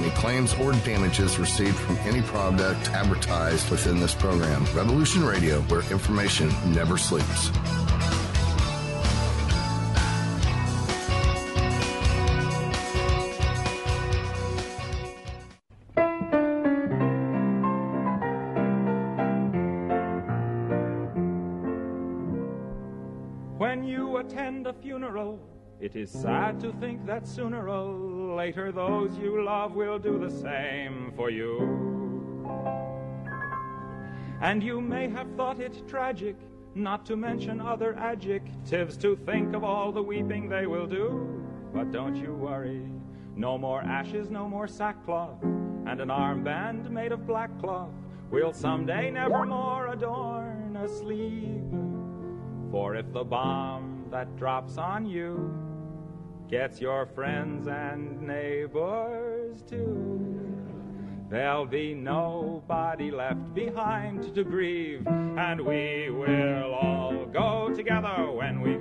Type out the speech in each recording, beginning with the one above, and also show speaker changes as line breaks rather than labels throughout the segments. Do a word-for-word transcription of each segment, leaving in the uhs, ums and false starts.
any claims or damages received from any product advertised within this program. Revolution Radio, where information never sleeps.
When you attend a funeral, it is sad to think that sooner or later those you love will do the same for you. And you may have thought it tragic, not to mention other adjectives, to think of all the weeping they will do. But don't you worry, no more ashes, no more sackcloth, and an armband made of black cloth will someday nevermore adorn a sleeve. For if the bomb that drops on you gets your friends and neighbors too, there'll be nobody left behind to grieve, and we will all go together when we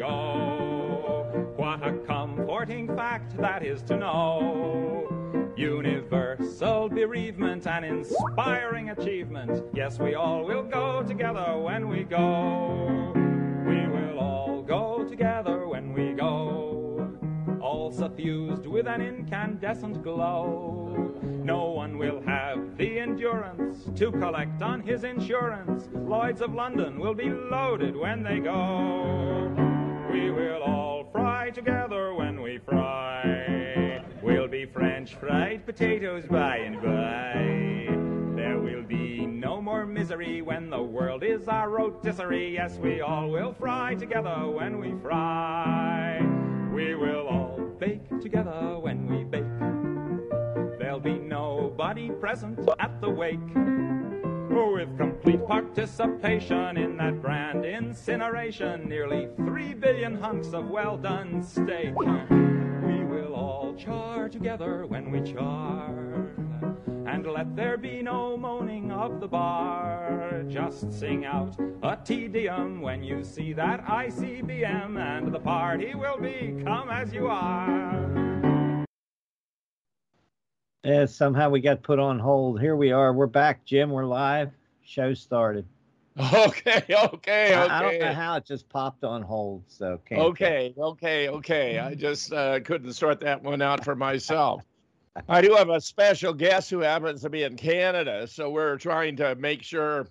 go. What a comforting fact that is to know. Universal bereavement, an inspiring achievement. Yes, we all will go together when we go. We will all go together when we go, all suffused with an incandescent glow. No one will have the endurance to collect on his insurance. Lloyds of London will be loaded when they go. We will all fry together when we fry. We'll be French fried potatoes by and by. There will be no more misery when the world is our rotisserie. Yes, we all will fry together when we fry. We will all bake together when we bake. There'll be nobody present at the wake. With complete participation in that grand incineration, nearly three billion hunks of well-done steak. We will all char together when we char, and let there be no moaning of the bar. Just sing out a Te Deum when you see that I C B M, and the party will be come as you are.
Yeah, somehow we got put on hold. Here we are. We're back, Jim. We're live. Show started.
Okay, okay, okay.
I, I don't know how it just popped on hold. So can't
okay,
go.
okay, okay. I just uh, couldn't sort that one out for myself. I do have a special guest who happens to be in Canada, so we're trying to make sure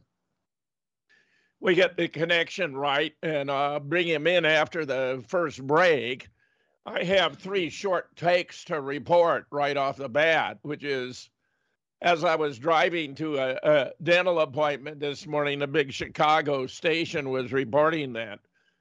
we get the connection right and uh, bring him in after the first break. I have three short takes to report right off the bat, which is, as I was driving to a, a dental appointment this morning, a big Chicago station was reporting that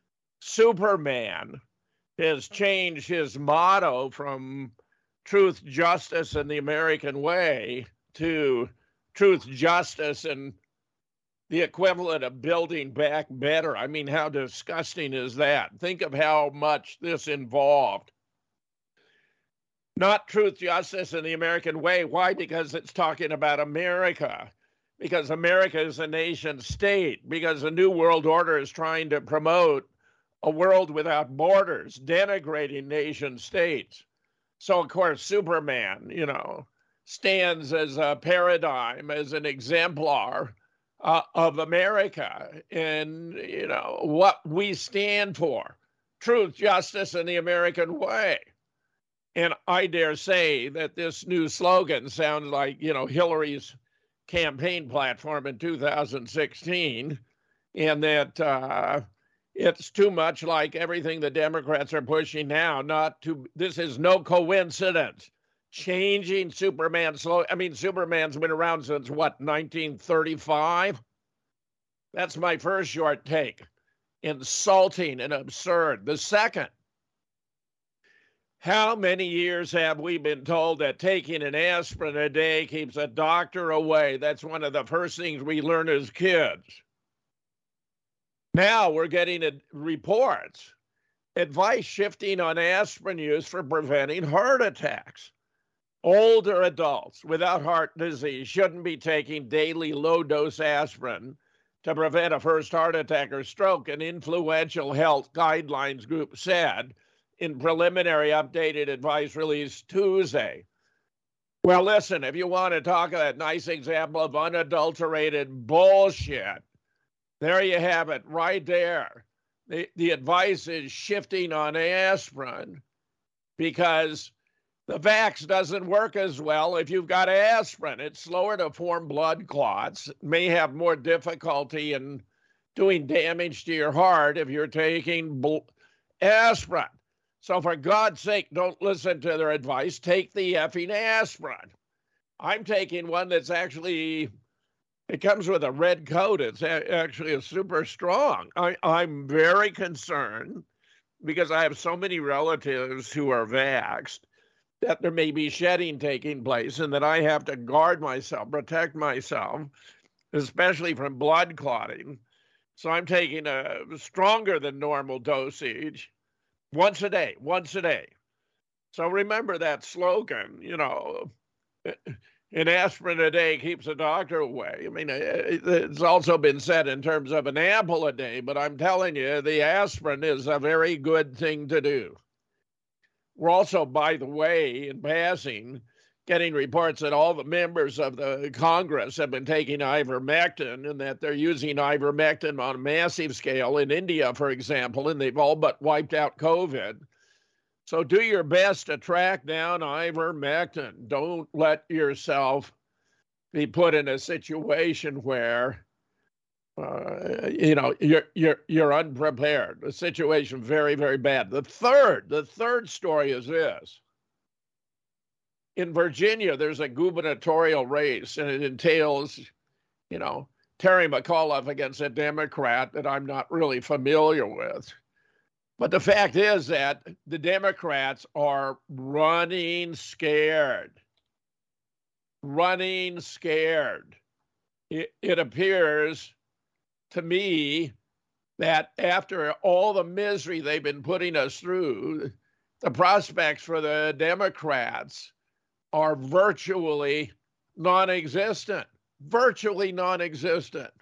Superman has changed his motto from truth, justice, and the American way to truth, justice, and the equivalent of building back better. I mean, how disgusting is that? Think of how much this involved. Not truth, justice, and the American way. Why? Because it's talking about America. Because America is a nation state. Because the New World Order is trying to promote a world without borders, denigrating nation states. So, of course, Superman, you know, stands as a paradigm, as an exemplar uh, of America and, you know, what we stand for. Truth, justice, and the American way. And I dare say that this new slogan sounds like, you know, Hillary's campaign platform in two thousand sixteen, and that uh, it's too much like everything the Democrats are pushing now. Not to, this is no coincidence. Changing Superman's slogan. I mean, Superman's been around since what, nineteen thirty-five? That's my first short take. Insulting and absurd. The second, how many years have we been told that taking an aspirin a day keeps a doctor away? That's one of the first things we learn as kids. Now we're getting a, reports, advice shifting on aspirin use for preventing heart attacks. Older adults without heart disease shouldn't be taking daily low-dose aspirin to prevent a first heart attack or stroke, an influential health guidelines group said in preliminary updated advice released Tuesday. Well, listen, if you want to talk a nice example of unadulterated bullshit, there you have it right there. The, the advice is shifting on aspirin because the vax doesn't work as well if you've got aspirin. It's slower to form blood clots, may have more difficulty in doing damage to your heart if you're taking bl- aspirin. So for God's sake, don't listen to their advice. Take the effing aspirin. I'm taking one that's actually, it comes with a red coat. It's a- actually a super strong. I, I'm very concerned because I have so many relatives who are vaxxed that there may be shedding taking place and that I have to guard myself, protect myself, especially from blood clotting. So I'm taking a stronger than normal dosage once a day, once a day. So remember that slogan, you know, an aspirin a day keeps the doctor away. I mean, it's also been said in terms of an ample a day, but I'm telling you, the aspirin is a very good thing to do. We're also, by the way, in passing, getting reports that all the members of the Congress have been taking ivermectin and that they're using ivermectin on a massive scale in India, for example, and they've all but wiped out COVID. So do your best to track down ivermectin. Don't let yourself be put in a situation where uh, you know you're you're you're unprepared. The situation very, very bad. The third, the third story is this. In Virginia, there's a gubernatorial race, and it entails, you know, Terry McAuliffe against a Democrat that I'm not really familiar with. But the fact is that the Democrats are running scared. Running scared. It, it appears to me that after all the misery they've been putting us through, the prospects for the Democrats are virtually non-existent, virtually non-existent.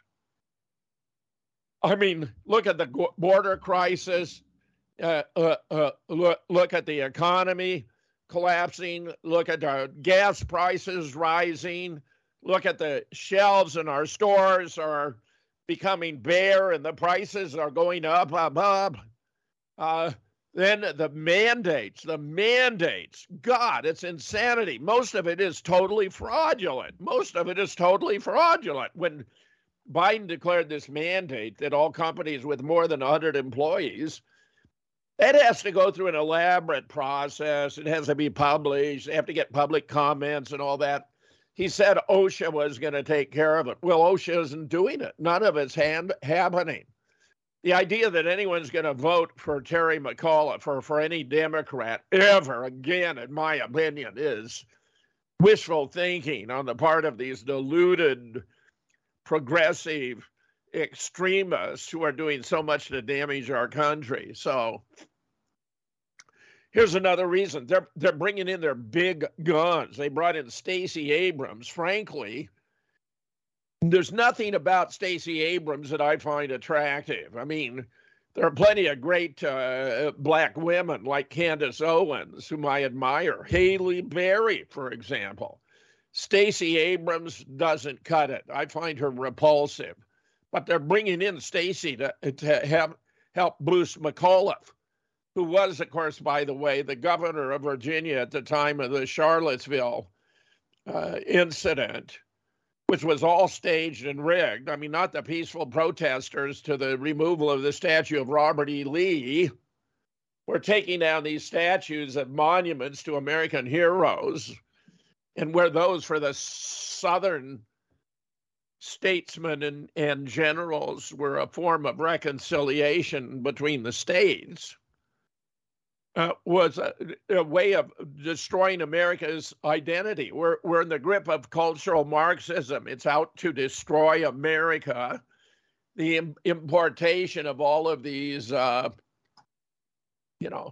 I mean, look at the border crisis, uh, uh, uh, look, look at the economy collapsing, look at our gas prices rising, look at the shelves in our stores are becoming bare and the prices are going up, up, up. Uh, Then the mandates, the mandates, God, it's insanity. Most of it is totally fraudulent. Most of it is totally fraudulent. When Biden declared this mandate that all companies with more than one hundred employees, that has to go through an elaborate process. It has to be published. They have to get public comments and all that. He said OSHA was going to take care of it. Well, OSHA isn't doing it. None of it's hand, happening. The idea that anyone's going to vote for Terry McAuliffe or for any Democrat ever again, in my opinion, is wishful thinking on the part of these deluded, progressive extremists who are doing so much to damage our country. So here's another reason. They're, they're bringing in their big guns. They brought in Stacey Abrams. Frankly, there's nothing about Stacey Abrams that I find attractive. I mean, there are plenty of great uh, black women like Candace Owens, whom I admire. Haley Berry, for example. Stacey Abrams doesn't cut it. I find her repulsive. But they're bringing in Stacey to, to have, help boost McAuliffe, who was, of course, by the way, the governor of Virginia at the time of the Charlottesville uh, incident, which was all staged and rigged. I mean, not the peaceful protesters to the removal of the statue of Robert E. Lee. We're taking down these statues of monuments to American heroes, and where those for the Southern statesmen and, and generals were a form of reconciliation between the states, Uh, was a, a way of destroying America's identity. We're, we're in the grip of cultural Marxism. It's out to destroy America. The im- importation of all of these, uh, you know,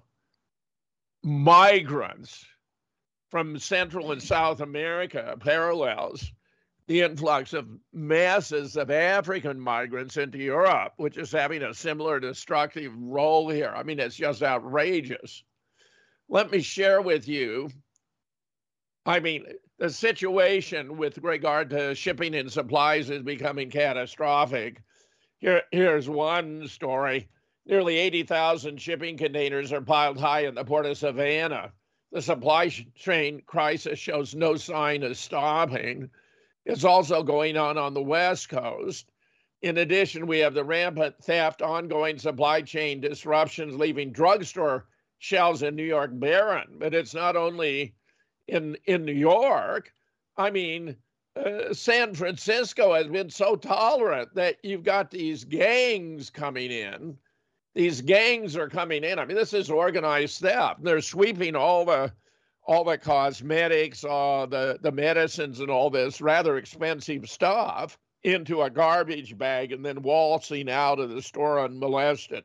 migrants from Central and South America parallels the influx of masses of African migrants into Europe, which is having a similar destructive role here. I mean, it's just outrageous. Let me share with you, I mean, the situation with regard to shipping and supplies is becoming catastrophic. Here, here's one story. Nearly eighty thousand shipping containers are piled high in the port of Savannah. The supply chain crisis shows no sign of stopping. It's also going on on the West Coast. In addition, we have the rampant theft, ongoing supply chain disruptions, leaving drugstore shelves in New York barren. But it's not only in, in New York. I mean, uh, San Francisco has been so tolerant that you've got these gangs coming in. These gangs are coming in. I mean, this is organized theft. They're sweeping all the all the cosmetics, uh, the, the medicines and all this rather expensive stuff into a garbage bag and then waltzing out of the store unmolested.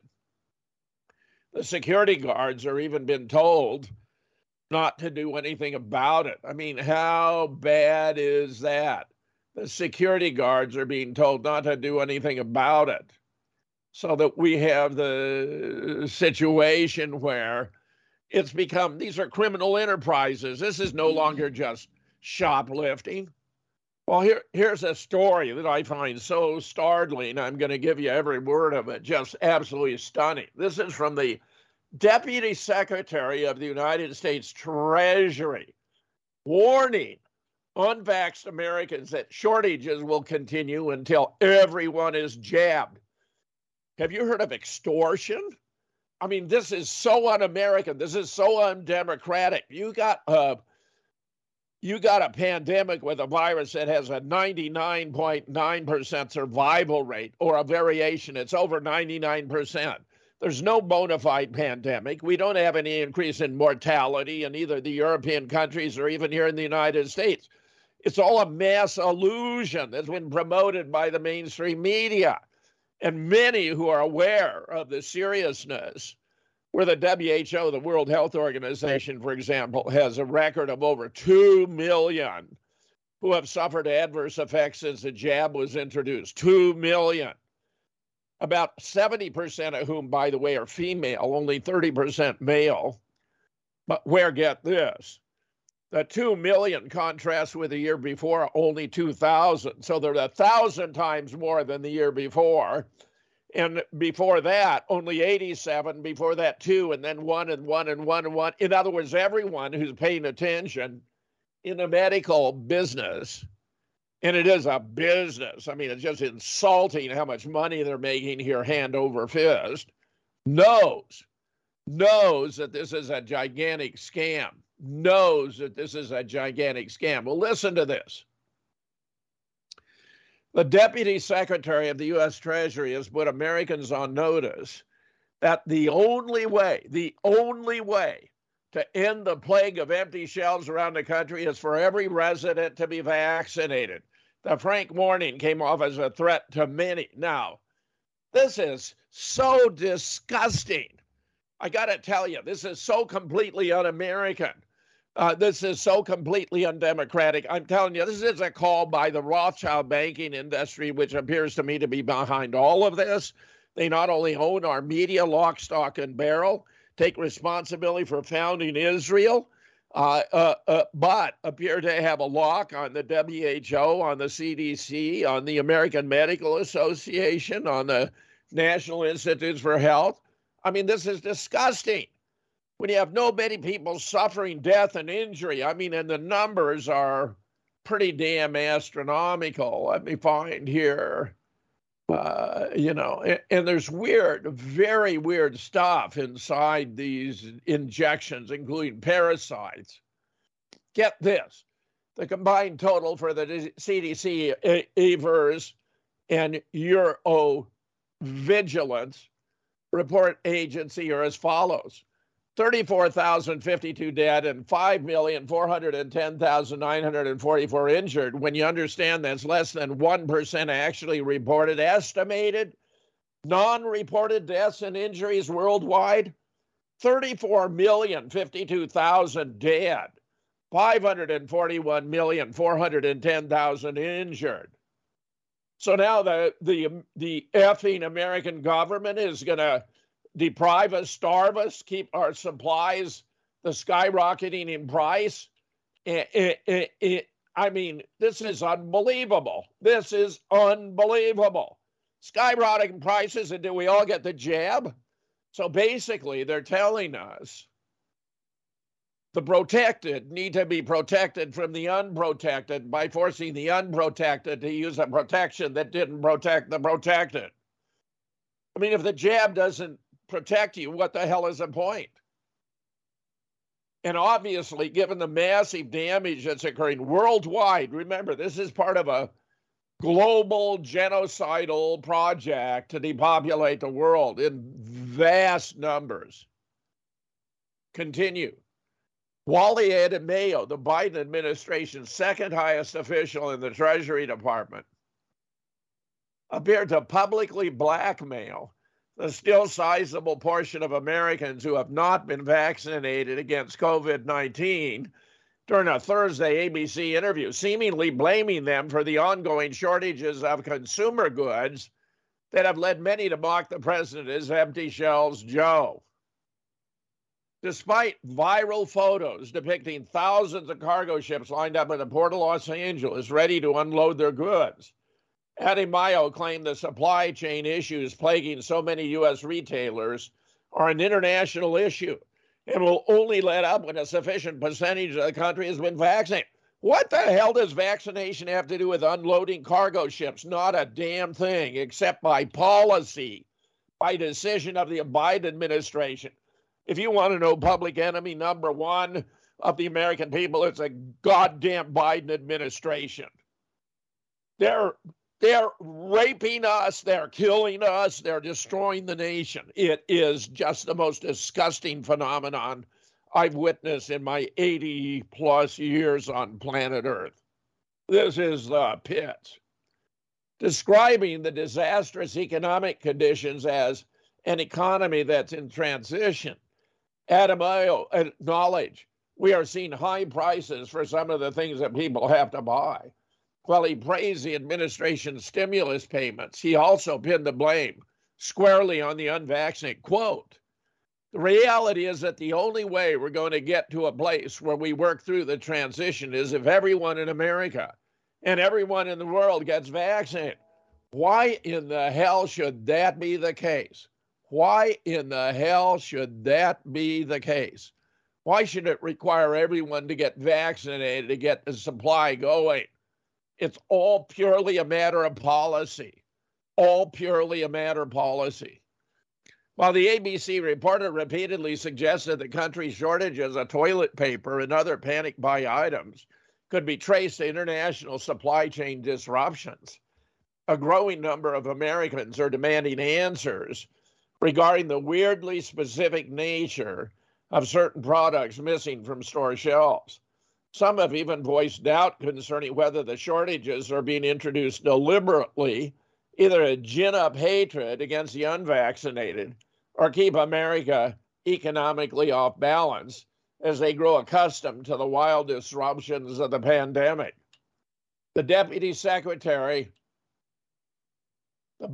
The security guards are even been told not to do anything about it. I mean, how bad is that? The security guards are being told not to do anything about it. So that we have the situation where it's become, these are criminal enterprises. This is no longer just shoplifting. Well, here, here's a story that I find so startling. I'm going to give you every word of it, just absolutely stunning. This is from the Deputy Secretary of the United States Treasury, warning unvaxxed Americans that shortages will continue until everyone is jabbed. Have you heard of extortion? I mean, this is so un-American. This is so undemocratic. You got a, you got a pandemic with a virus that has a ninety-nine point nine percent survival rate, or a variation. It's over ninety-nine percent. There's no bona fide pandemic. We don't have any increase in mortality in either the European countries or even here in the United States. It's all a mass illusion that's been promoted by the mainstream media. And many who are aware of the seriousness, where the W H O, the World Health Organization, for example, has a record of over two million who have suffered adverse effects since the jab was introduced. two million. About seventy percent of whom, by the way, are female, only thirty percent male. But where, get this, the two million contrasts with the year before, only two thousand. So they're a thousand times more than the year before. And before that, only eighty-seven, before that two, and then one and one and one and one. In other words, everyone who's paying attention in the medical business, and it is a business, I mean, it's just insulting how much money they're making here hand over fist, knows, knows that this is a gigantic scam. knows that this is a gigantic scam. Well, listen to this. The Deputy Secretary of the U S Treasury has put Americans on notice that the only way, the only way to end the plague of empty shelves around the country is for every resident to be vaccinated. The frank warning came off as a threat to many. Now, this is so disgusting. I got to tell you, this is so completely un-American. Uh, this is so completely undemocratic. I'm telling you, this is a call by the Rothschild banking industry, which appears to me to be behind all of this. They not only own our media, lock, stock, and barrel, take responsibility for founding Israel, uh, uh, uh, but appear to have a lock on the W H O, on the C D C, on the American Medical Association, on the National Institutes for Health. I mean, this is disgusting. When you have no many people suffering death and injury, I mean, and the numbers are pretty damn astronomical. Let me find here, uh, you know, and, and there's weird, very weird stuff inside these injections, including parasites. Get this, the combined total for the C D C, E V R S, and Eurovigilance report agency are as follows. thirty-four thousand fifty-two dead and five million four hundred ten thousand nine hundred forty-four injured. When you understand that's less than one percent actually reported, estimated non-reported deaths and injuries worldwide, thirty-four million fifty-two thousand dead, five hundred forty-one million four hundred ten thousand injured. So now the, the, the effing American government is going to deprive us, starve us, keep our supplies the skyrocketing in price, It, it, it, it, I mean, this is unbelievable. This is unbelievable. Skyrocketing prices, and do we all get the jab? So basically, they're telling us the protected need to be protected from the unprotected by forcing the unprotected to use a protection that didn't protect the protected. I mean, if the jab doesn't protect you, what the hell is the point? And obviously, given the massive damage that's occurring worldwide, remember, this is part of a global genocidal project to depopulate the world in vast numbers. Continue. Wally Ademayo, the Biden administration's second highest official in the Treasury Department, appeared to publicly blackmail the still sizable portion of Americans who have not been vaccinated against COVID nineteen during a Thursday A B C interview, seemingly blaming them for the ongoing shortages of consumer goods that have led many to mock the president as empty shelves Joe. Despite viral photos depicting thousands of cargo ships lined up at the Port of Los Angeles ready to unload their goods, Ademayo claimed the supply chain issues plaguing so many U S retailers are an international issue and will only let up when a sufficient percentage of the country has been vaccinated. What the hell does vaccination have to do with unloading cargo ships? Not a damn thing, except by policy, by decision of the Biden administration. If you want to know public enemy number one of the American people, it's a goddamn Biden administration. They're They're raping us, they're killing us, they're destroying the nation. It is just the most disgusting phenomenon I've witnessed in my eighty plus years on planet Earth. This is the pits. Describing the disastrous economic conditions as an economy that's in transition, Ademayo acknowledged we are seeing high prices for some of the things that people have to buy. While he praised the administration's stimulus payments, he also pinned the blame squarely on the unvaccinated. Quote, the reality is that the only way we're going to get to a place where we work through the transition is if everyone in America and everyone in the world gets vaccinated. Why in the hell should that be the case? Why in the hell should that be the case? Why should it require everyone to get vaccinated to get the supply going? It's all purely a matter of policy, all purely a matter of policy. While the A B C reporter repeatedly suggested the country's shortages of toilet paper and other panic buy items could be traced to international supply chain disruptions, a growing number of Americans are demanding answers regarding the weirdly specific nature of certain products missing from store shelves. Some have even voiced doubt concerning whether the shortages are being introduced deliberately, either to gin up hatred against the unvaccinated or keep America economically off balance as they grow accustomed to the wild disruptions of the pandemic. The Deputy Secretary, the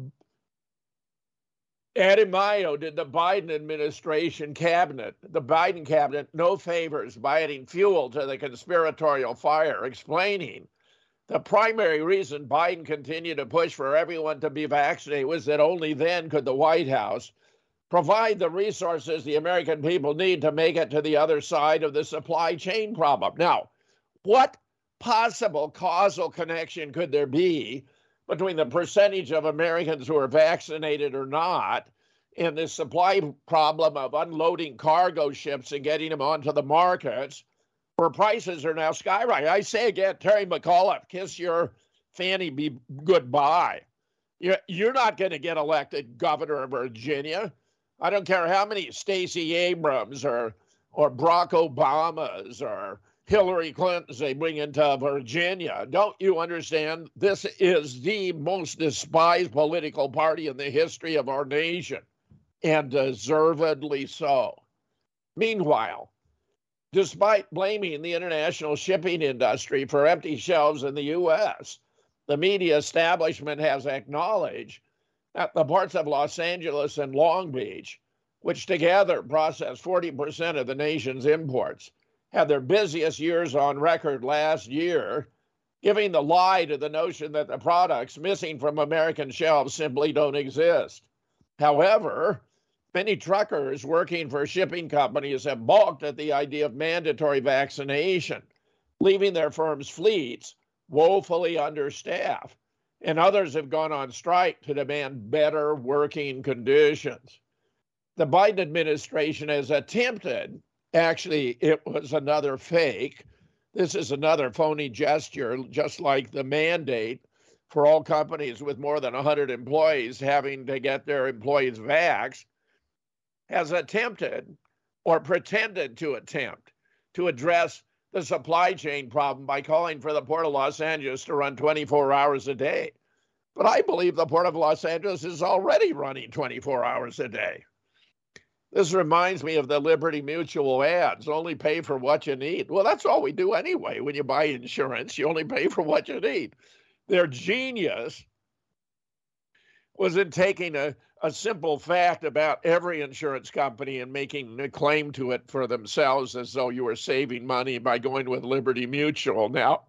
Ademayo did the Biden administration cabinet, the Biden cabinet, no favors by adding fuel to the conspiratorial fire, explaining the primary reason Biden continued to push for everyone to be vaccinated was that only then could the White House provide the resources the American people need to make it to the other side of the supply chain problem. Now, what possible causal connection could there be between the percentage of Americans who are vaccinated or not and the supply problem of unloading cargo ships and getting them onto the markets where prices are now skyrocketing? I say again, Terry McAuliffe, kiss your fanny be goodbye. You're, you're not going to get elected governor of Virginia. I don't care how many Stacey Abrams or, or Barack Obamas or Hillary Clintons they bring into Virginia. Don't you understand? This is the most despised political party in the history of our nation, and deservedly so. Meanwhile, despite blaming the international shipping industry for empty shelves in the U S, the media establishment has acknowledged that the ports of Los Angeles and Long Beach, which together process forty percent of the nation's imports, had their busiest years on record last year, giving the lie to the notion that the products missing from American shelves simply don't exist. However, many truckers working for shipping companies have balked at the idea of mandatory vaccination, leaving their firms' fleets woefully understaffed, and others have gone on strike to demand better working conditions. The Biden administration has attempted, actually, it was another fake. This is another phony gesture, just like the mandate for all companies with more than one hundred employees having to get their employees vaxxed, has attempted or pretended to attempt to address the supply chain problem by calling for the Port of Los Angeles to run twenty-four hours a day. But I believe the Port of Los Angeles is already running twenty-four hours a day. This reminds me of the Liberty Mutual ads, only pay for what you need. Well, that's all we do anyway. When you buy insurance, you only pay for what you need. Their genius was in taking a, a simple fact about every insurance company and making a claim to it for themselves as though you were saving money by going with Liberty Mutual. Now,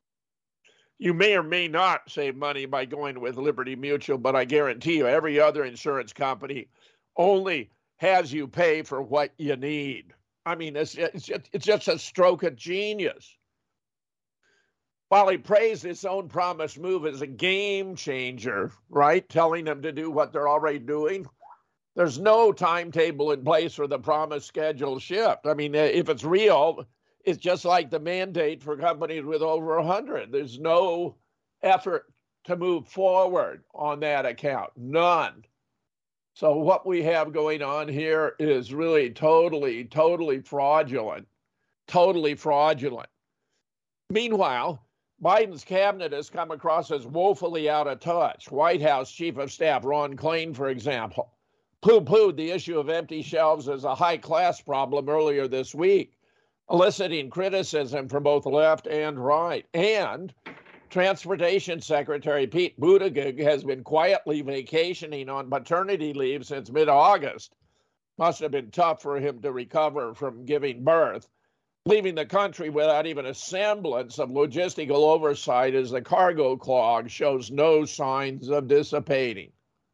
you may or may not save money by going with Liberty Mutual, but I guarantee you every other insurance company only has you pay for what you need. I mean, it's, it's, just, it's just a stroke of genius. While he praised his own promised move as a game changer, right, telling them to do what they're already doing, there's no timetable in place for the promised scheduled shift. I mean, if it's real, it's just like the mandate for companies with over one hundred. There's no effort to move forward on that account, none. So what we have going on here is really totally, totally fraudulent, totally fraudulent. Meanwhile, Biden's cabinet has come across as woefully out of touch. White House Chief of Staff Ron Klain, for example, poo-pooed the issue of empty shelves as a high-class problem earlier this week, eliciting criticism from both left and right. And Transportation Secretary Pete Buttigieg has been quietly vacationing on paternity leave since mid-August. Must have been tough for him to recover from giving birth, leaving the country without even a semblance of logistical oversight as the cargo clog shows no signs of dissipating.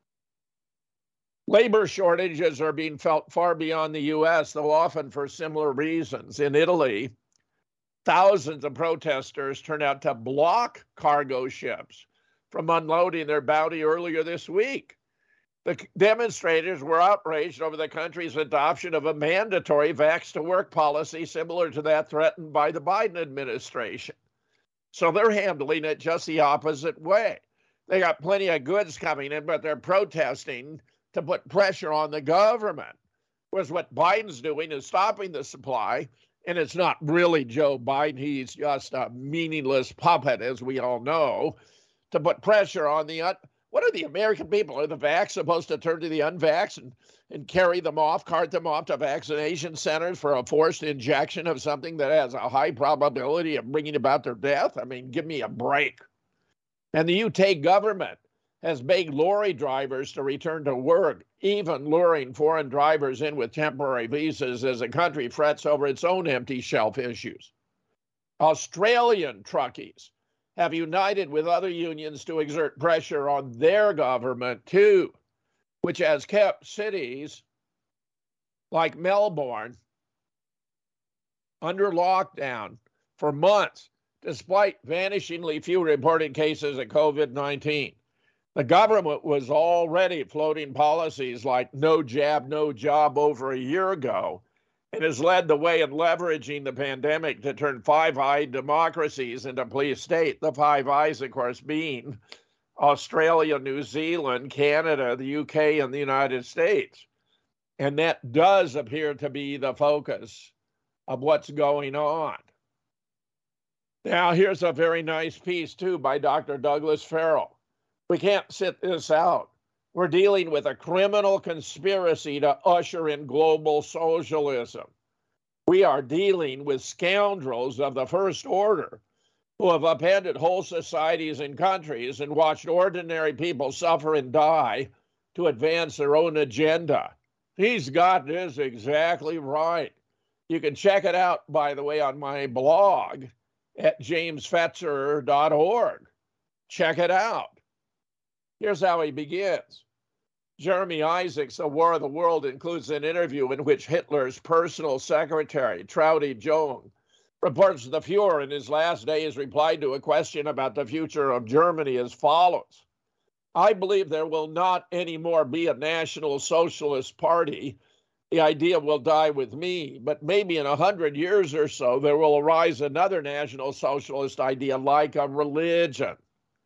Labor shortages are being felt far beyond the U S, though often for similar reasons. In Italy, thousands of protesters turned out to block cargo ships from unloading their bounty earlier this week. The demonstrators were outraged over the country's adoption of a mandatory vax-to-work policy similar to that threatened by the Biden administration. So they're handling it just the opposite way. They got plenty of goods coming in, but they're protesting to put pressure on the government. Whereas what Biden's doing is stopping the supply, and it's not really Joe Biden. He's just a meaningless puppet, as we all know, to put pressure on the... Un- What are the American people? Are the vax supposed to turn to the unvax and, and carry them off, cart them off to vaccination centers for a forced injection of something that has a high probability of bringing about their death? I mean, give me a break. And the U K government has begged lorry drivers to return to work, even luring foreign drivers in with temporary visas as the country frets over its own empty shelf issues. Australian truckies have united with other unions to exert pressure on their government too, which has kept cities like Melbourne under lockdown for months, despite vanishingly few reported cases of COVID nineteen. The government was already floating policies like no jab, no job over a year ago, and has led the way in leveraging the pandemic to turn five-eyed democracies into police state. The Five Eyes, of course, being Australia, New Zealand, Canada, the U K, and the United States. And that does appear to be the focus of what's going on. Now, here's a very nice piece, too, by Doctor Douglas Farrell. We can't sit this out. We're dealing with a criminal conspiracy to usher in global socialism. We are dealing with scoundrels of the first order who have upended whole societies and countries and watched ordinary people suffer and die to advance their own agenda. He's got this exactly right. You can check it out, by the way, on my blog at james fetzer dot org. Check it out. Here's how he begins. Jeremy Isaacs, A War of the World, includes an interview in which Hitler's personal secretary, Traudie Jones, reports the Fuhrer in his last days replied to a question about the future of Germany as follows. I believe there will not anymore be a National Socialist Party. The idea will die with me, but maybe in a hundred years or so, there will arise another National Socialist idea like a religion.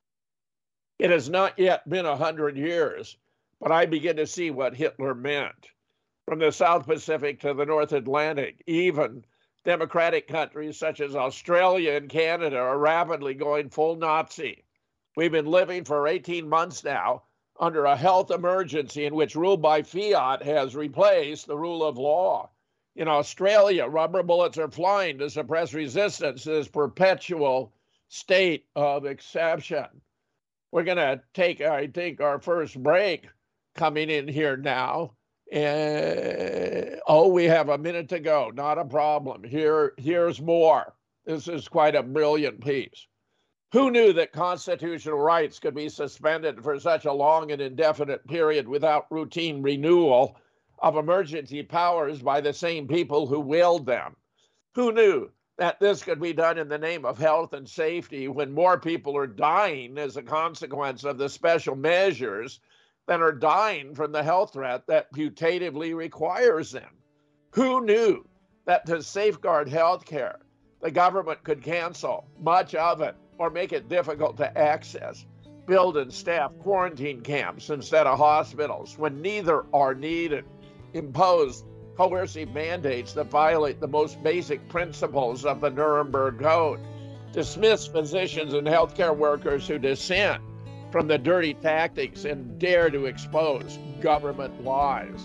It has not yet been a hundred years, but I begin to see what Hitler meant. From the South Pacific to the North Atlantic, even democratic countries such as Australia and Canada are rapidly going full Nazi. We've been living for eighteen months now under a health emergency in which rule by fiat has replaced the rule of law. In Australia, rubber bullets are flying to suppress resistance to this perpetual state of exception. We're going to take, I think, our first break coming in here now. And, oh, we have a minute to go. Not a problem. Here, here's more. This is quite a brilliant piece. Who knew that constitutional rights could be suspended for such a long and indefinite period without routine renewal of emergency powers by the same people who willed them? Who knew that this could be done in the name of health and safety when more people are dying as a consequence of the special measures than are dying from the health threat that putatively requires them? Who knew that to safeguard health care, the government could cancel much of it or make it difficult to access, build and staff quarantine camps instead of hospitals when neither are needed, impose coercive mandates that violate the most basic principles of the Nuremberg Code, dismiss physicians and healthcare workers who dissent from the dirty tactics and dare to expose government lies?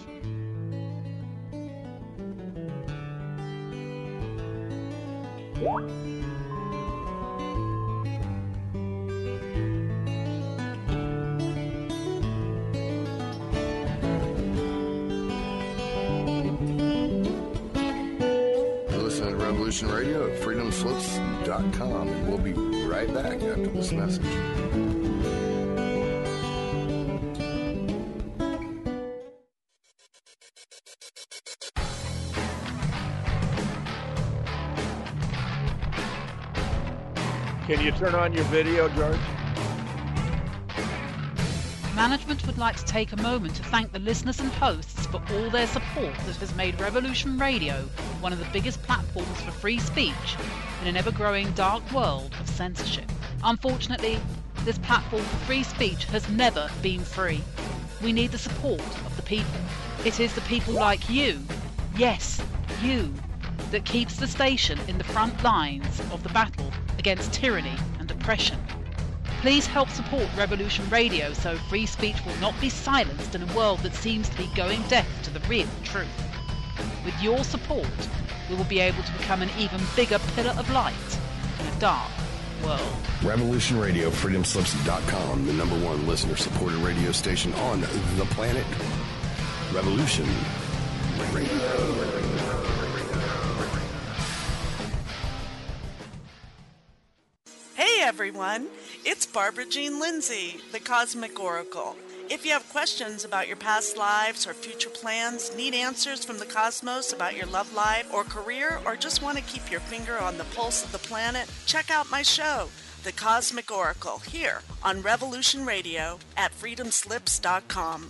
Revolution Radio at freedom slips dot com, and we'll be right back after this message.
Can you turn on your video, George?
Management would like to take a moment to thank the listeners and hosts for all their support that has made Revolution Radio one of the biggest platforms for free speech in an ever-growing dark world of censorship. Unfortunately, this platform for free speech has never been free. We need the support of the people. It is the people like you, yes, you, that keeps the station in the front lines of the battle against tyranny and oppression. Please help support Revolution Radio so free speech will not be silenced in a world that seems to be going deaf to the real truth. With your support, we will be able to become an even bigger pillar of light in a dark world.
Revolution Radio, freedom slips dot com, the number one listener-supported radio station on the planet. Revolution Radio.
Hey everyone, it's Barbara Jean Lindsay, the Cosmic Oracle. If you have questions about your past lives or future plans, need answers from the cosmos about your love life or career, or just want to keep your finger on the pulse of the planet, check out my show, The Cosmic Oracle, here on Revolution Radio at freedom slips dot com.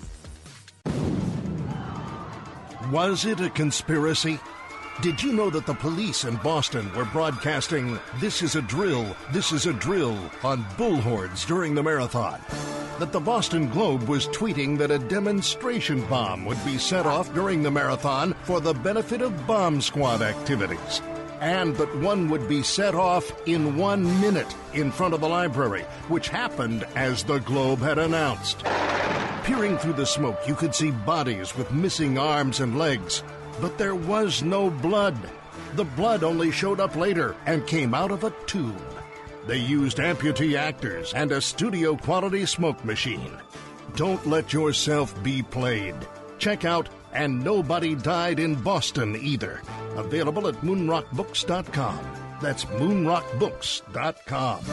Was it a conspiracy? Did you know that the police in Boston were broadcasting "This is a drill, this is a drill" on bullhorns during the marathon? That the Boston Globe was tweeting that a demonstration bomb would be set off during the marathon for the benefit of bomb squad activities? And that one would be set off in one minute in front of the library, which happened as the Globe had announced. Peering through the smoke, you could see bodies with missing arms and legs. But there was no blood. The blood only showed up later and came out of a tube. They used amputee actors and a studio-quality smoke machine. Don't let yourself be played. Check out And nobody died in Boston either. Available at moonrock books dot com. That's moonrock books dot com.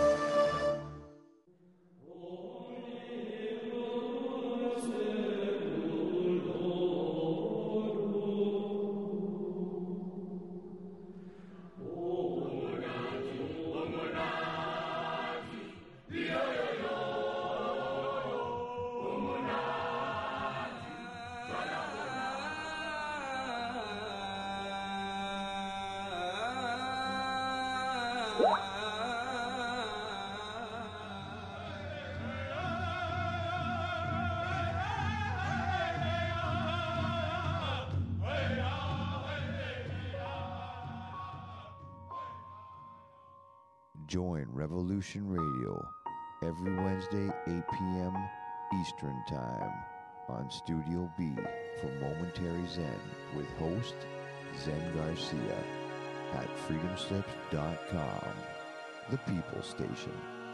Join Revolution Radio every Wednesday, eight p.m. Eastern Time on Studio B for Momentary Zen with host Zen Garcia at freedom slips dot com, the People Station.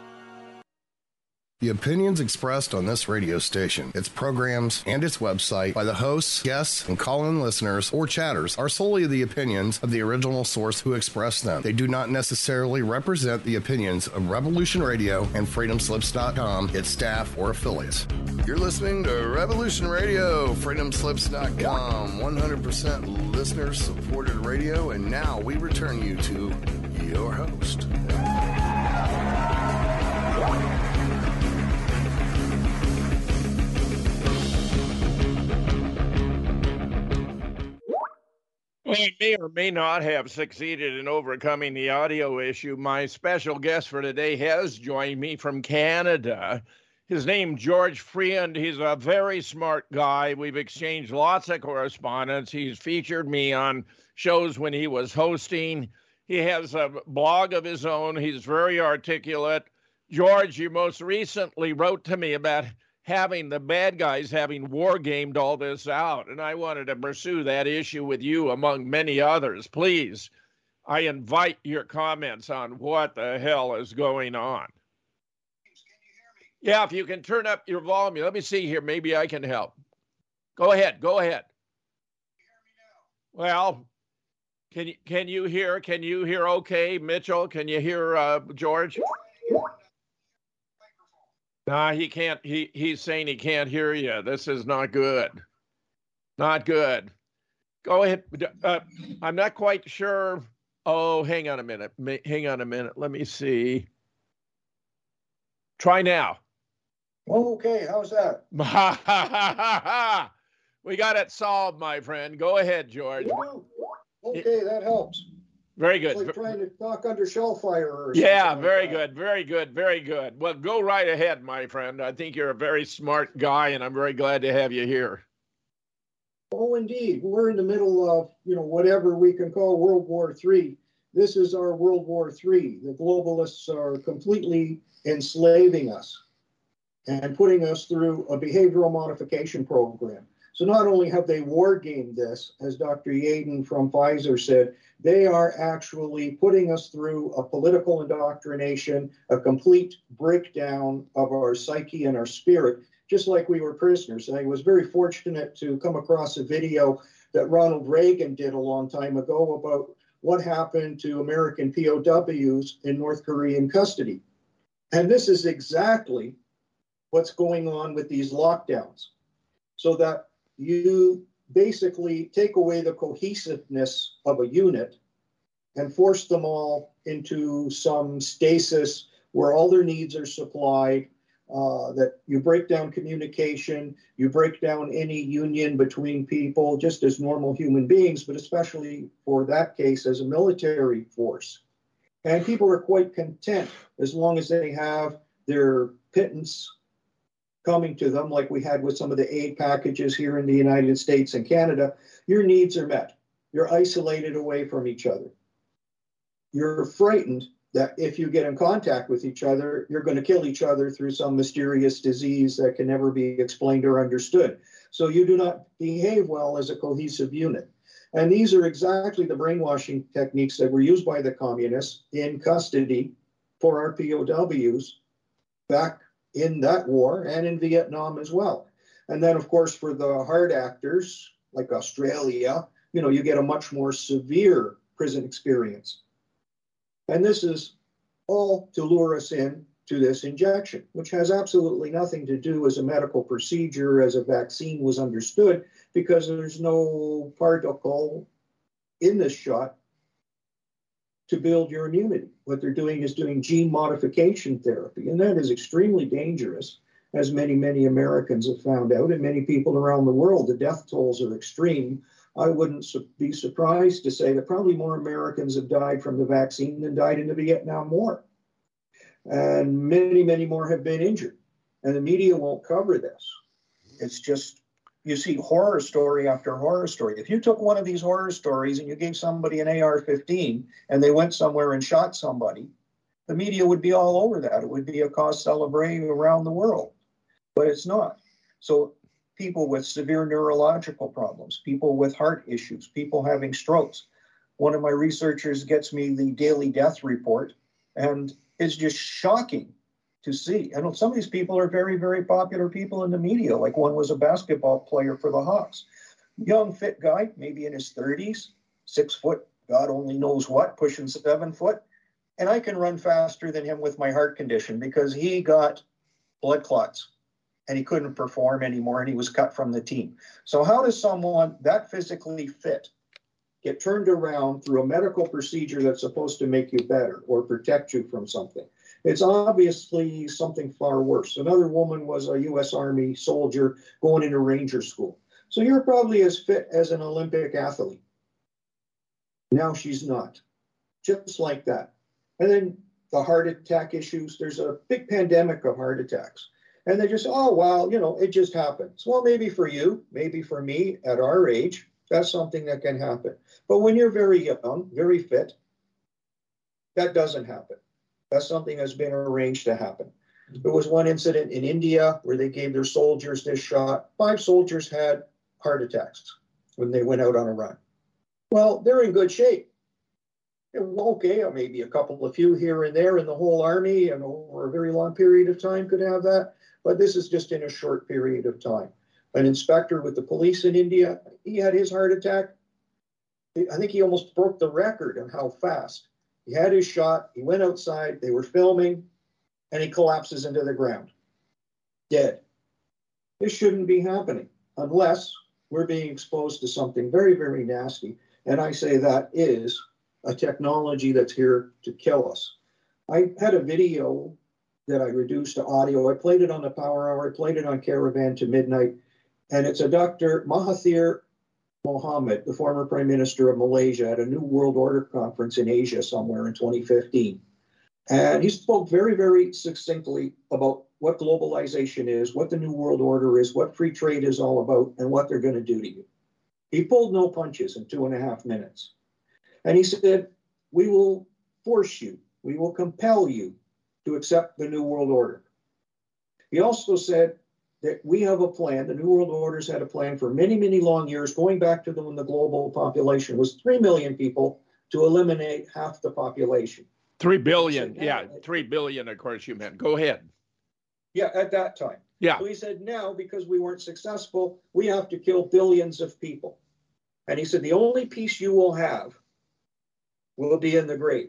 The opinions expressed on this radio station, its programs, and its website by the hosts, guests, and call-in listeners or chatters are solely the opinions of the original source who expressed them. They do not necessarily represent the opinions of Revolution Radio and freedom slips dot com, its staff, or affiliates. You're listening to Revolution Radio, freedom slips dot com, one hundred percent listener-supported radio, and now we return you to your host.
Well, I may or may not have succeeded in overcoming the audio issue. My special guest for today has joined me from Canada. His name, George Friend. He's a very smart guy. We've exchanged lots of correspondence. He's featured me on shows when he was hosting. He has a blog of his own. He's very articulate. George, you most recently wrote to me about having the bad guys having war gamed all this out. And I wanted to pursue that issue with you among many others. Please, I invite your comments on what the hell is going on. Yeah, if you can turn up your volume. Let me see here. Maybe I can help. Go ahead. Go ahead. Well, can you, can you hear? Can you hear okay, Mitchell? Can you hear uh, George? Nah, he can't. He he's saying he can't hear you. This is not good. Not good. Go ahead. Uh, I'm not quite sure. Oh, hang on a minute. Hang on a minute. Let me see. Try now.
Okay, how's that?
We got it solved, my friend. Go ahead, George.
Okay, that helps.
Very good.
It's like trying to talk under shell fire or
yeah,
something
very
like that.
good, very good, very good. Well, go right ahead, my friend. I think you're a very smart guy, and I'm very glad to have you here.
Oh, indeed. We're in the middle of, you know, whatever we can call World War Three. This is our World War Three. The globalists are completely enslaving us and putting us through a behavioral modification program. So not only have they war gamed this, as Doctor Yaden from Pfizer said, they are actually putting us through a political indoctrination, a complete breakdown of our psyche and our spirit, just like we were prisoners. I was very fortunate to come across a video that Ronald Reagan did a long time ago about what happened to American P O Ws in North Korean custody. And this is exactly what's going on with these lockdowns. So that you basically take away the cohesiveness of a unit and force them all into some stasis where all their needs are supplied, uh, that you break down communication, you break down any union between people just as normal human beings, but especially for that case as a military force. And people are quite content as long as they have their pittance coming to them, like we had with some of the aid packages here in the United States and Canada. Your needs are met. You're isolated away from each other. You're frightened that if you get in contact with each other, you're going to kill each other through some mysterious disease that can never be explained or understood. So you do not behave well as a cohesive unit. And these are exactly the brainwashing techniques that were used by the communists in custody for our P O Ws back in that war and in Vietnam as well. And then, of course, for the hard actors, like Australia, you know, you get a much more severe prison experience. And this is all to lure us in to this injection, which has absolutely nothing to do as a medical procedure, as a vaccine was understood, because there's no particle in this shot to build your immunity. What they're doing is doing gene modification therapy, and that is extremely dangerous, as many, many Americans have found out, and many people around the world. The death tolls are extreme. I wouldn't su- be surprised to say that probably more Americans have died from the vaccine than died in the Vietnam War. And many, many more have been injured. And the media won't cover this. It's just, you see horror story after horror story. If you took one of these horror stories and you gave somebody an A R fifteen and they went somewhere and shot somebody, the media would be all over that. It would be a cause celebre around the world. But it's not. So people with severe neurological problems, people with heart issues, people having strokes. One of my researchers gets me the daily death report, and it's just shocking to see. And some of these people are very, very popular people in the media. Like one was a basketball player for the Hawks. Young, fit guy, maybe in his thirties, six foot, God only knows what, pushing seven foot. And I can run faster than him with my heart condition because he got blood clots and he couldn't perform anymore and he was cut from the team. So how does someone that physically fit get turned around through a medical procedure that's supposed to make you better or protect you from something? It's obviously something far worse. Another woman was a U S Army soldier going into Ranger School. So you're probably as fit as an Olympic athlete. Now she's not, just like that. And then the heart attack issues, there's a big pandemic of heart attacks. And they just, oh, well, you know, it just happens. Well, maybe for you, maybe for me at our age, that's something that can happen. But when you're very young, very fit, that doesn't happen. That's something that's been arranged to happen. There was one incident in India where they gave their soldiers this shot. Five soldiers had heart attacks when they went out on a run. Well, they're in good shape. Okay, maybe a couple, a few here and there in the whole army and over a very long period of time could have that. But this is just in a short period of time. An inspector with the police in India, he had his heart attack. I think he almost broke the record on how fast. He had his shot, he went outside, they were filming, and he collapses into the ground, dead. This shouldn't be happening unless we're being exposed to something very, very nasty. And I say that is a technology that's here to kill us. I had a video that I reduced to audio. I played it on the Power Hour. I played it on Caravan to Midnight. And it's a Doctor Mahathir Mohamad, the former Prime Minister of Malaysia, at a New World Order conference in Asia somewhere in twenty fifteen. And he spoke very, very succinctly about what globalization is, what the New World Order is, what free trade is all about, and what they're going to do to you. He pulled no punches in two and a half minutes. And he said, we will force you, we will compel you to accept the New World Order. He also said that we have a plan, the New World Order's had a plan for many, many long years, going back to the, when the global population was three million people, to eliminate half the population.
Three billion, said, yeah, three billion, of course you meant. Go ahead.
Yeah, at that time.
Yeah.
So he said, now, because we weren't successful, we have to kill billions of people. And he said, the only peace you will have will be in the grave.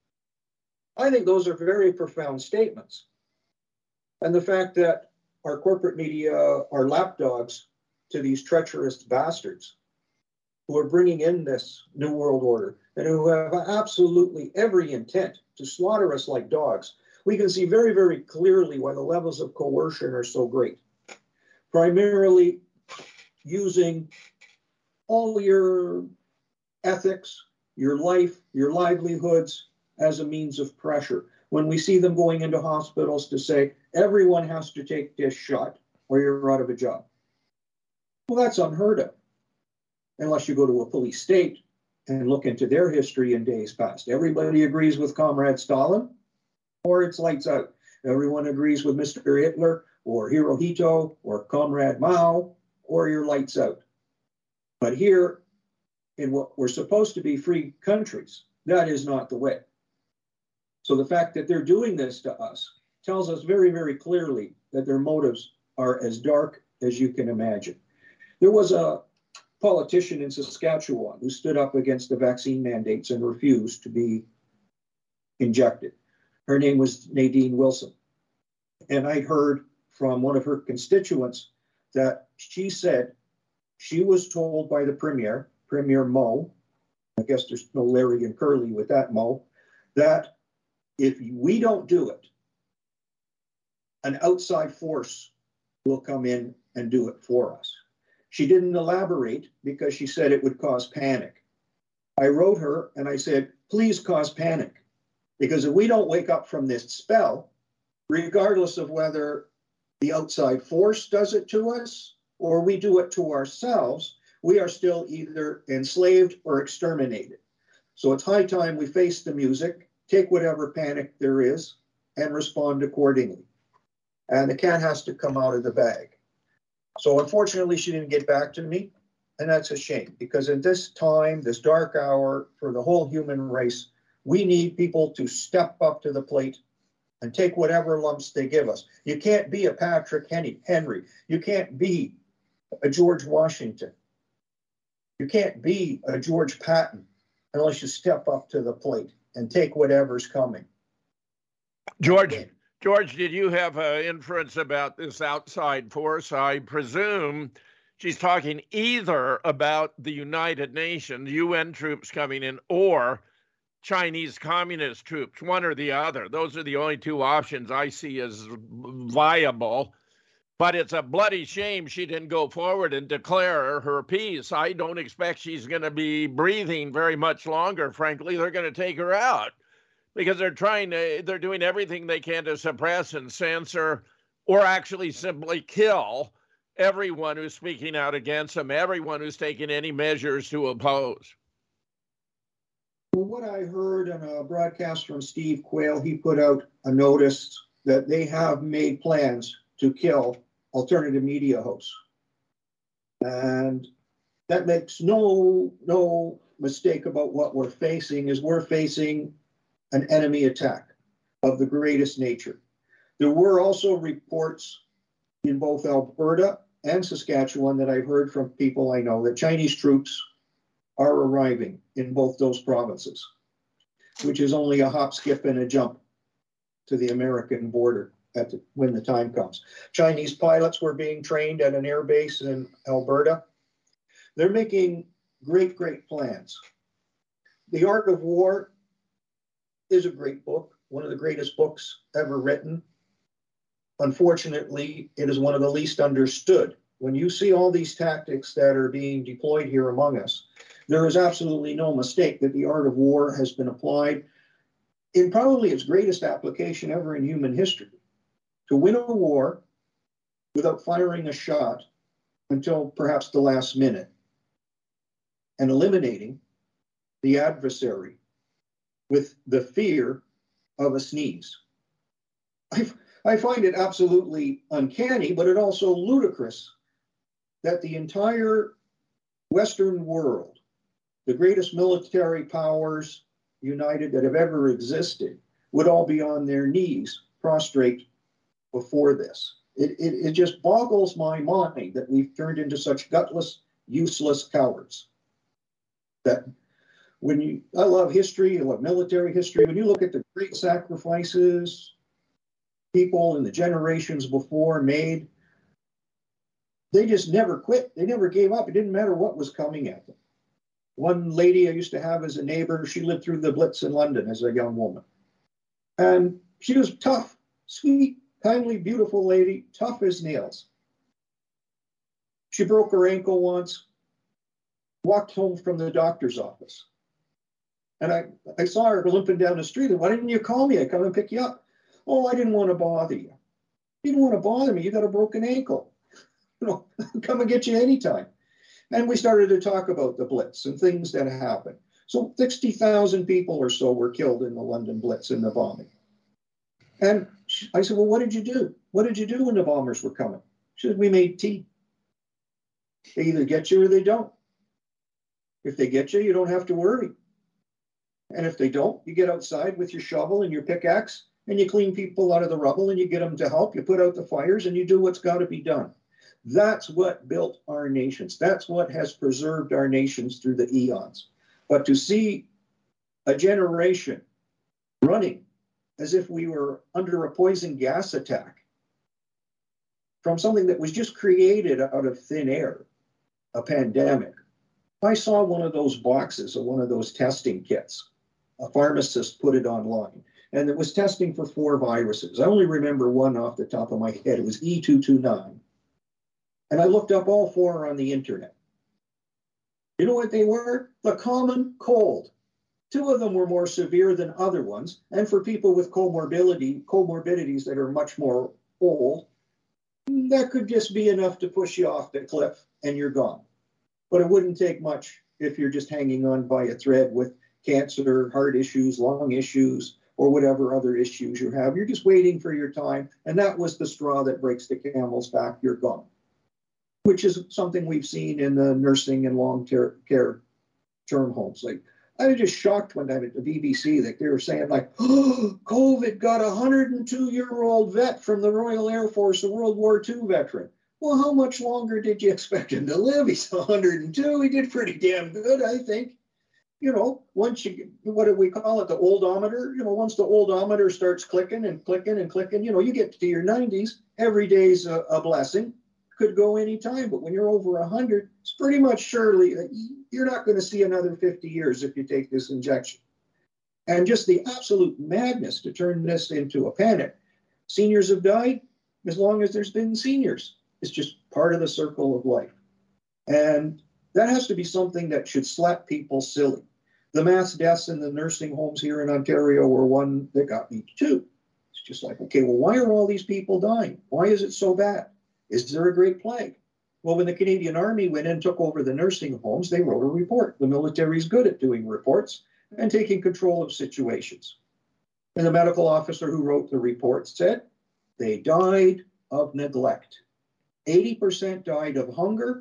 I think those are very profound statements. And the fact that our corporate media are lapdogs to these treacherous bastards who are bringing in this New World Order and who have absolutely every intent to slaughter us like dogs, we can see very, very clearly why the levels of coercion are so great. Primarily using all your ethics, your life, your livelihoods as a means of pressure. When we see them going into hospitals to say, everyone has to take this shot or you're out of a job. Well, that's unheard of, unless you go to a police state and look into their history in days past. Everybody agrees with Comrade Stalin, or it's lights out. Everyone agrees with Mister Hitler, or Hirohito, or Comrade Mao, or you're lights out. But here, in what we're supposed to be free countries, that is not the way. So the fact that they're doing this to us tells us very, very clearly that their motives are as dark as you can imagine. There was a politician in Saskatchewan who stood up against the vaccine mandates and refused to be injected. Her name was Nadine Wilson. And I heard from one of her constituents that she said she was told by the Premier, Premier Moe, I guess there's no Larry and Curly with that Moe, that if we don't do it, an outside force will come in and do it for us. She didn't elaborate because she said it would cause panic. I wrote her and I said, please cause panic, because if we don't wake up from this spell, regardless of whether the outside force does it to us or we do it to ourselves, we are still either enslaved or exterminated. So it's high time we face the music, take whatever panic there is, and respond accordingly. And the cat has to come out of the bag. So unfortunately, she didn't get back to me, and that's a shame, because in this time, this dark hour for the whole human race, we need people to step up to the plate and take whatever lumps they give us. You can't be a Patrick Henry. You can't be a George Washington. You can't be a George Patton unless you step up to the plate and take whatever's coming.
George, George, did you have an inference about this outside force? I presume she's talking either about the United Nations, U N troops coming in, or Chinese communist troops, one or the other. Those are the only two options I see as viable. But it's a bloody shame she didn't go forward and declare her peace. I don't expect she's going to be breathing very much longer. Frankly, they're going to take her out because they're trying to, they're doing everything they can to suppress and censor or actually simply kill everyone who's speaking out against them, everyone who's taking any measures to oppose.
Well, what I heard in a broadcast from Steve Quayle, he put out a notice that they have made plans to kill alternative media hosts. And that makes no, no mistake about what we're facing is we're facing an enemy attack of the greatest nature. There were also reports in both Alberta and Saskatchewan that I've heard from people I know that Chinese troops are arriving in both those provinces, which is only a hop, skip, and a jump to the American border at the, when the time comes. Chinese pilots were being trained at an air base in Alberta. They're making great, great plans. The Art of War is a great book, one of the greatest books ever written. Unfortunately, it is one of the least understood. When you see all these tactics that are being deployed here among us, there is absolutely no mistake that the art of war has been applied in probably its greatest application ever in human history. To win a war without firing a shot until perhaps the last minute and eliminating the adversary with the fear of a sneeze. I, I find it absolutely uncanny, but it also ludicrous that the entire Western world, the greatest military powers united that have ever existed, would all be on their knees, prostrate before this. It, it, it just boggles my mind that we've turned into such gutless, useless cowards. That when you, I love history, I love military history. When you look at the great sacrifices people in the generations before made, they just never quit. They never gave up. It didn't matter what was coming at them. One lady I used to have as a neighbor, she lived through the Blitz in London as a young woman. And she was tough, sweet, kindly, beautiful lady, tough as nails. She broke her ankle once, walked home from the doctor's office. And I, I saw her limping down the street. And why didn't you call me? I'd come and pick you up. Oh, I didn't want to bother you. You didn't want to bother me. You got a broken ankle. You know, come and get you anytime. And we started to talk about the Blitz and things that happened. So sixty thousand people or so were killed in the London Blitz in the bombing. And I said, well, what did you do? What did you do when the bombers were coming? She said, we made tea. They either get you or they don't. If they get you, you don't have to worry. And if they don't, you get outside with your shovel and your pickaxe and you clean people out of the rubble and you get them to help. You put out the fires and you do what's got to be done. That's what built our nations. That's what has preserved our nations through the eons. But to see a generation running as if we were under a poison gas attack from something that was just created out of thin air, a pandemic. I saw one of those boxes of one of those testing kits. A pharmacist put it online, and it was testing for four viruses. I only remember one off the top of my head. It was E two twenty-nine. And I looked up all four on the internet. You know what they were? The common cold. Two of them were more severe than other ones. And for people with comorbidity, comorbidities that are much more old, that could just be enough to push you off the cliff and you're gone. But it wouldn't take much if you're just hanging on by a thread with cancer, heart issues, lung issues, or whatever other issues you have. You're just waiting for your time. And that was the straw that breaks the camel's back. You're gone. Which is something we've seen in the nursing and long-term care term homes. Like, I was just shocked one time at the B B C that they were saying, like, oh, COVID got a one hundred two-year-old vet from the Royal Air Force, a World War Two veteran. Well, how much longer did you expect him to live? He's one hundred two. He did pretty damn good, I think. You know, once you, what do we call it, the oldometer? You know, once the oldometer starts clicking and clicking and clicking, you know, you get to your nineties, every day's a, a blessing. Could go anytime, but when you're over one hundred, it's pretty much surely you're not going to see another fifty years if you take this injection. And just the absolute madness to turn this into a panic. Seniors have died as long as there's been seniors. It's just part of the circle of life. And that has to be something that should slap people silly. The mass deaths in the nursing homes here in Ontario were one that got me too. It's just like, okay, well, why are all these people dying? Why is it so bad? Is there a great plague? Well, when the Canadian Army went in and took over the nursing homes, they wrote a report. The military is good at doing reports and taking control of situations. And the medical officer who wrote the report said they died of neglect. eighty percent died of hunger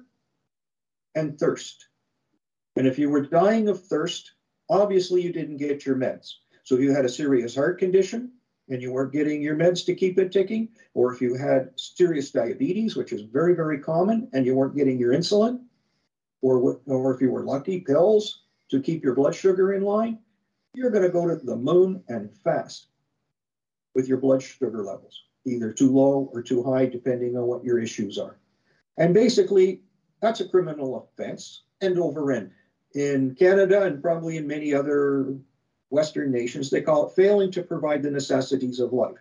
and thirst. And if you were dying of thirst, obviously you didn't get your meds. So if you had a serious heart condition, and you weren't getting your meds to keep it ticking, or if you had serious diabetes, which is very, very common, and you weren't getting your insulin, or, or if you were lucky, pills to keep your blood sugar in line, you're going to go to the moon and fast with your blood sugar levels, either too low or too high, depending on what your issues are. And basically, that's a criminal offense, end over end. In Canada and probably in many other Western nations, they call it failing to provide the necessities of life.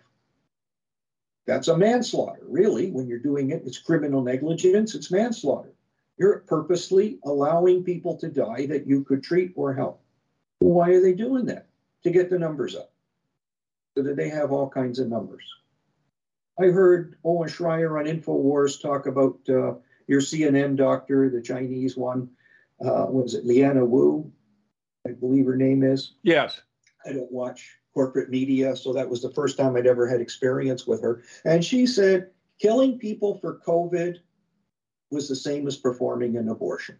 That's a manslaughter, really. When you're doing it, it's criminal negligence, it's manslaughter. You're purposely allowing people to die that you could treat or help. Why are they doing that? To get the numbers up, so that they have all kinds of numbers. I heard Owen Schreier on InfoWars talk about uh, your C N N doctor, the Chinese one. Uh, what was it, Liana Wu? I believe her name is.
Yes.
I don't watch corporate media, so that was the first time I'd ever had experience with her. And she said, killing people for COVID was the same as performing an abortion.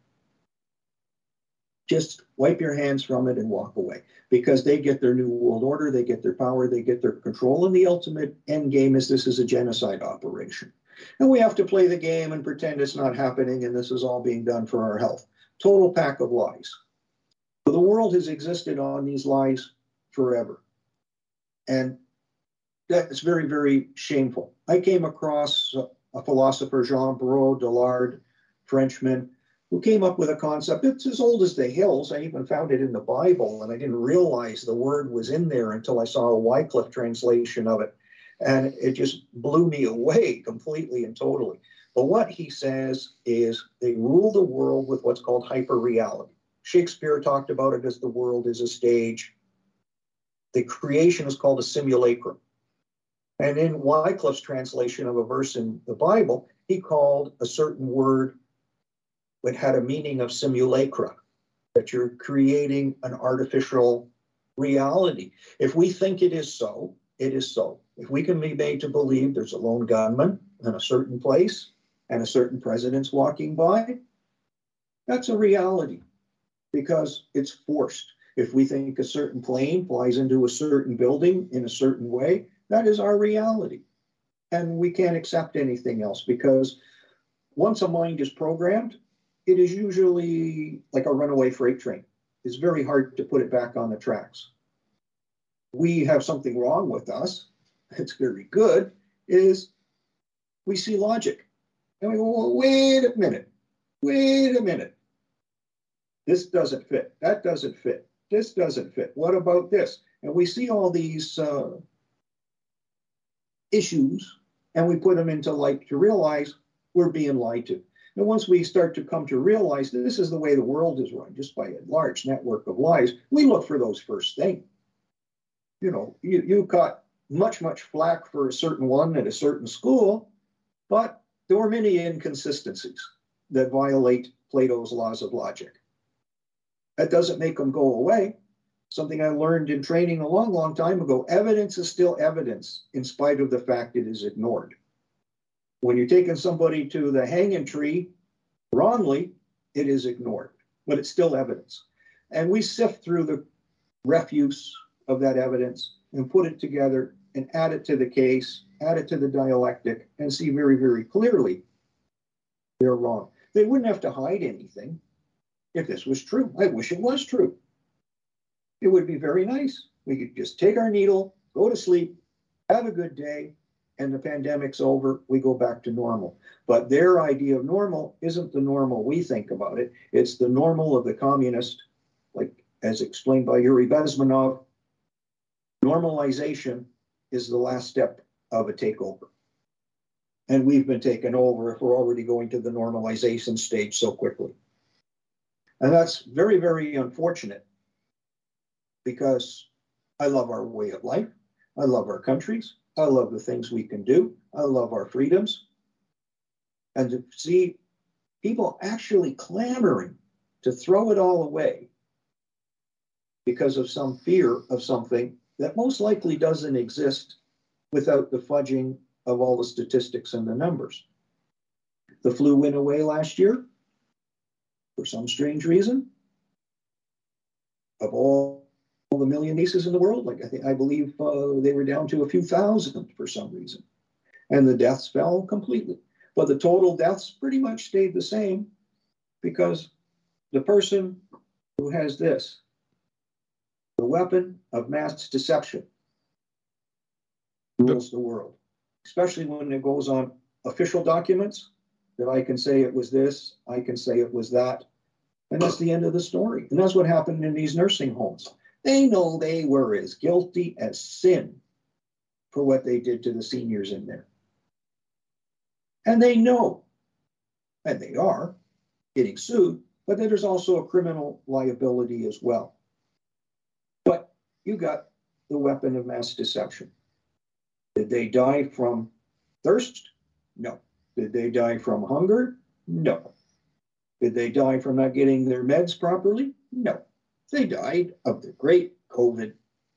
Just wipe your hands from it and walk away, because they get their new world order, they get their power, they get their control, and the ultimate end game is this is a genocide operation. And we have to play the game and pretend it's not happening and this is all being done for our health. Total pack of lies. The world has existed on these lies forever. And that's very, very shameful. I came across a, a philosopher, Jean-Paul Dillard, Frenchman, who came up with a concept. It's as old as the hills. I even found it in the Bible, and I didn't realize the word was in there until I saw a Wycliffe translation of it. And it just blew me away completely and totally. But what he says is they rule the world with what's called hyperreality. Shakespeare talked about it as the world is a stage. The creation is called a simulacrum. And in Wycliffe's translation of a verse in the Bible, he called a certain word that had a meaning of simulacra, that you're creating an artificial reality. If we think it is so, it is so. If we can be made to believe there's a lone gunman in a certain place and a certain president's walking by, that's a reality because it's forced. If we think a certain plane flies into a certain building in a certain way, that is our reality. And we can't accept anything else because once a mind is programmed, it is usually like a runaway freight train. It's very hard to put it back on the tracks. We have something wrong with us. It's very good, is we see logic. And we go, well, wait a minute, wait a minute. This doesn't fit, that doesn't fit, this doesn't fit. What about this? And we see all these uh, issues, and we put them into light to realize we're being lied to. And once we start to come to realize that this is the way the world is run, just by a large network of lies, we look for those first things. You know, you, you got much, much flack for a certain one at a certain school, but there were many inconsistencies that violate Plato's laws of logic. That doesn't make them go away. Something I learned in training a long, long time ago, evidence is still evidence in spite of the fact it is ignored. When you're taking somebody to the hanging tree wrongly, it is ignored, but it's still evidence. And we sift through the refuse of that evidence and put it together and add it to the case, add it to the dialectic, and see very, very clearly they're wrong. They wouldn't have to hide anything if this was true. I wish it was true. It would be very nice. We could just take our needle, go to sleep, have a good day, and the pandemic's over, we go back to normal. But their idea of normal isn't the normal we think about it. It's the normal of the communist, like as explained by Yuri Bezmenov. Normalization is the last step of a takeover. And we've been taken over if we're already going to the normalization stage so quickly. And that's very, very unfortunate, because I love our way of life. I love our countries. I love the things we can do. I love our freedoms. And to see people actually clamoring to throw it all away because of some fear of something that most likely doesn't exist without the fudging of all the statistics and the numbers. The flu went away last year for some strange reason. Of all the million cases in the world, like I think I believe uh, they were down to a few thousand for some reason, and the deaths fell completely. But the total deaths pretty much stayed the same, because the person who has this, the weapon of mass deception, rules the world, especially when it goes on official documents that I can say it was this, I can say it was that, and that's the end of the story. And that's what happened in these nursing homes. They know they were as guilty as sin for what they did to the seniors in there. And they know, and they are, getting sued, but that there's also a criminal liability as well. But you got the weapon of mass deception. Did they die from thirst? No. Did they die from hunger? No. Did they die from not getting their meds properly? No. They died of the great COVID.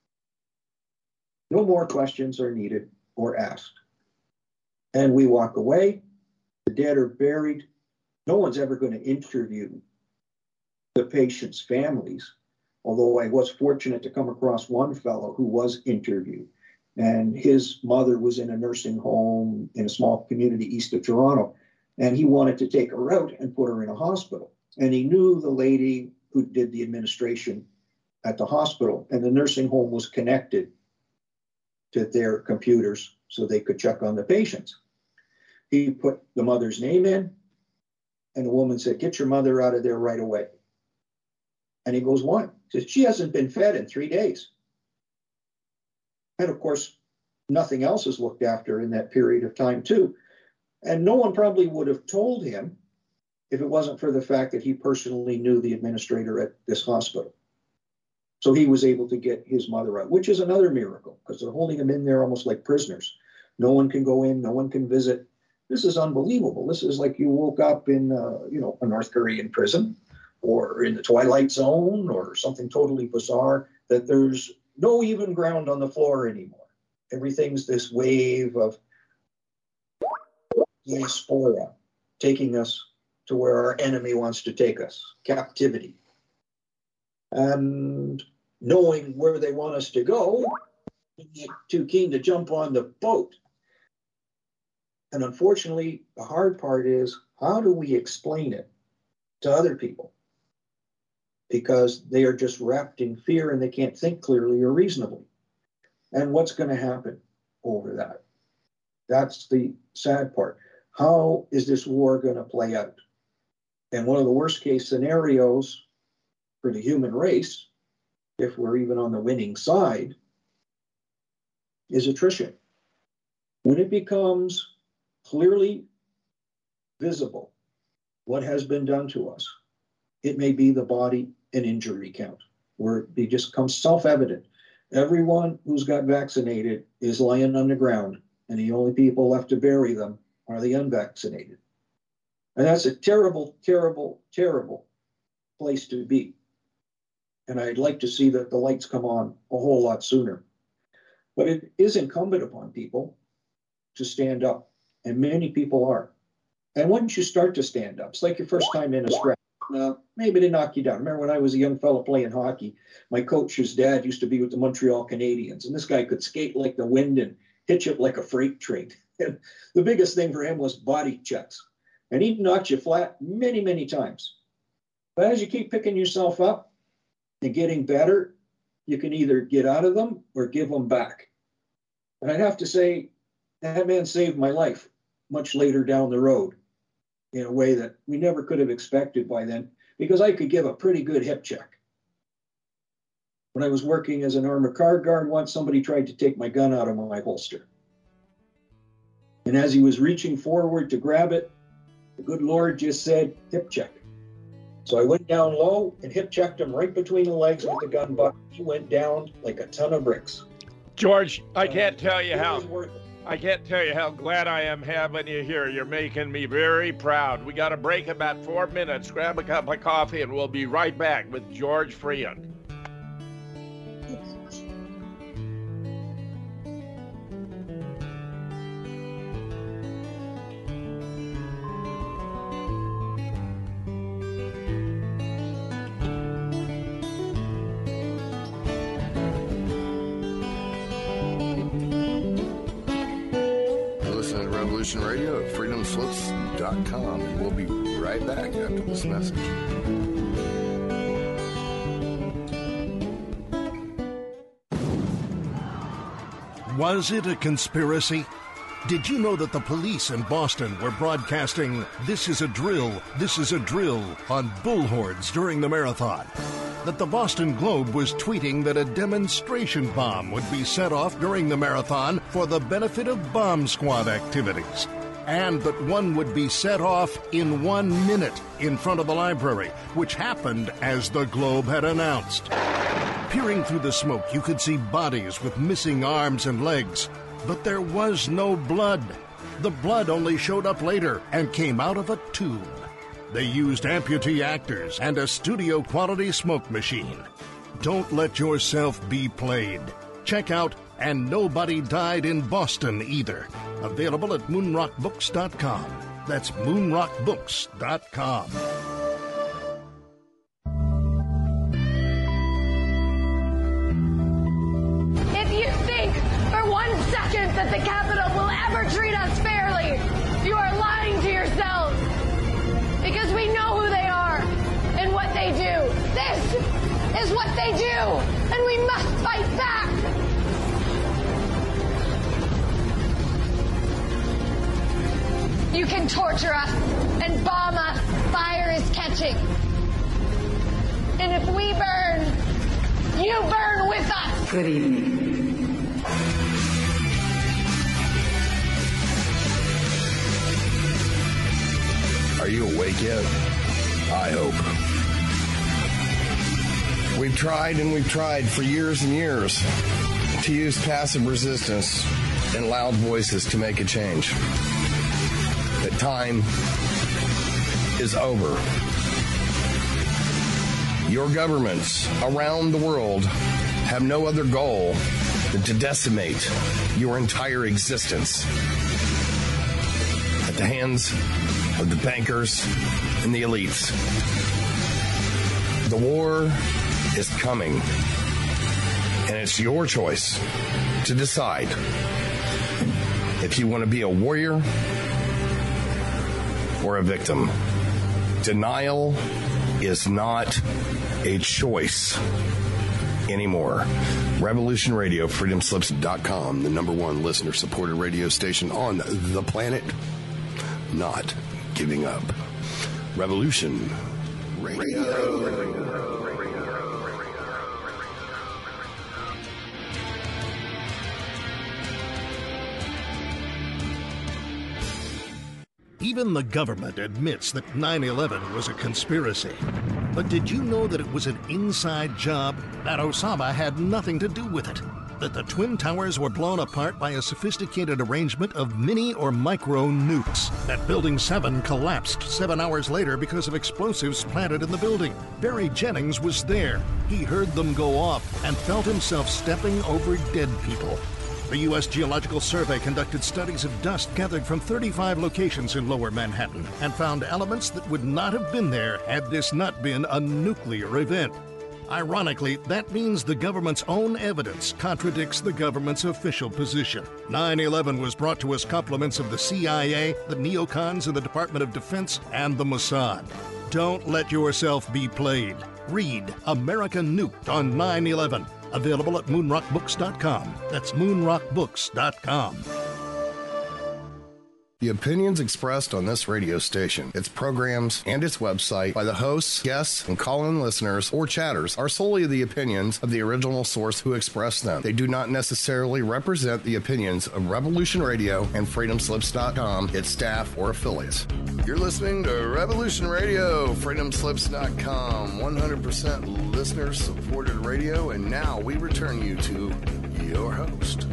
No more questions are needed or asked. And we walk away. The dead are buried. No one's ever going to interview the patients' families, although I was fortunate to come across one fellow who was interviewed. And his mother was in a nursing home in a small community east of Toronto. And he wanted to take her out and put her in a hospital. And he knew the lady who did the administration at the hospital, and the nursing home was connected to their computers so they could check on the patients. He put the mother's name in, and the woman said, "Get your mother out of there right away." And he goes, "Why?" He says, "She hasn't been fed in three days. And of course, nothing else is looked after in that period of time too. And no one probably would have told him if it wasn't for the fact that he personally knew the administrator at this hospital. So he was able to get his mother out, which is another miracle, because they're holding him in there almost like prisoners. No one can go in, no one can visit. This is unbelievable. This is like you woke up in, uh, you know, a North Korean prison, or in the Twilight Zone, or something totally bizarre, that there's no even ground on the floor anymore. Everything's this wave of diaspora taking us to where our enemy wants to take us, captivity. And knowing where they want us to go, I'm not too keen to jump on the boat. And unfortunately, the hard part is, how do we explain it to other people? Because they are just wrapped in fear and they can't think clearly or reasonably. And what's going to happen over that? That's the sad part. How is this war going to play out? And one of the worst case scenarios for the human race, if we're even on the winning side, is attrition. When it becomes clearly visible what has been done to us, it may be the body and injury count, where it becomes self-evident. Everyone who's got vaccinated is lying on the ground, and the only people left to bury them are the unvaccinated. And that's a terrible, terrible, terrible place to be. And I'd like to see that the lights come on a whole lot sooner. But it is incumbent upon people to stand up, and many people are. And once you start to stand up, it's like your first time in a scrap. Now, maybe they knock you down. Remember when I was a young fella playing hockey, my coach's dad used to be with the Montreal Canadiens, and this guy could skate like the wind and hitch it like a freight train. And the biggest thing for him was body checks. And he knocked you flat many, many times. But as you keep picking yourself up and getting better, you can either get out of them or give them back. And I'd have to say, that man saved my life much later down the road in a way that we never could have expected by then, because I could give a pretty good hip check. When I was working as an armored car guard once, somebody tried to take my gun out of my holster. And as he was reaching forward to grab it, the good Lord just said, hip check. So I went down low and hip checked him right between the legs with the gun butt. He went down like a ton of bricks.
George, I can't tell you
It
how.
was worth it.
I can't tell you how glad I am having you here. You're making me very proud. We got to break about four minutes, grab a cup of coffee, and we'll be right back with George Freon.
Radio at freedom slips dot com, and we'll be right back after this message.
Was it a conspiracy? Did you know that the police in Boston were broadcasting "This is a drill, this is a drill" on bullhorns during the marathon? That the Boston Globe was tweeting that a demonstration bomb would be set off during the marathon for the benefit of bomb squad activities, and that one would be set off in one minute in front of the library, which happened as the Globe had announced. Peering through the smoke, you could see bodies with missing arms and legs, but there was no blood. The blood only showed up later and came out of a tube. They used amputee actors and a studio-quality smoke machine. Don't let yourself be played. Check out And Nobody Died in Boston Either. Available at moonrock books dot com. That's moonrock books dot com.
If you think for one second that the Capitol will ever treat us fairly, you are lying to yourselves. Because we know who they are and what they do. This is what they do, and we must fight back. You can torture us and bomb us. Fire is catching. And if we burn, you burn with us. Good evening.
Are you awake yet? I hope. We've tried and we've tried for years and years to use passive resistance and loud voices to make a change. The time is over. Your governments around the world have no other goal than to decimate your entire existence at the hands of the bankers and the elites. The war is coming, and it's your choice to decide if you want to be a warrior or a victim. Denial is not a choice anymore. Revolution Radio, freedom slips dot com, the number one listener-supported radio station on the planet. Not giving up. Revolution Radio.
Even the government admits that nine eleven was a conspiracy. But did you know that it was an inside job? That Osama had nothing to do with it? That the Twin Towers were blown apart by a sophisticated arrangement of mini or micro nukes? That Building seven collapsed seven hours later because of explosives planted in the building? Barry Jennings was there. He heard them go off and felt himself stepping over dead people. The U S Geological Survey conducted studies of dust gathered from thirty-five locations in Lower Manhattan and found elements that would not have been there had this not been a nuclear event. Ironically, that means the government's own evidence contradicts the government's official position. nine eleven was brought to us compliments of the C I A, the neocons in the Department of Defense, and the Mossad. Don't let yourself be played. Read America Nuked on nine eleven. Available at moonrock books dot com. That's moonrock books dot com.
The opinions expressed on this radio station, its programs, and its website by the hosts, guests, and call-in listeners or chatters are solely the opinions of the original source who expressed them. They do not necessarily represent the opinions of Revolution Radio and freedom slips dot com, its staff, or affiliates. You're listening to Revolution Radio, freedom slips dot com, one hundred percent listener-supported radio, and now we return you to your host.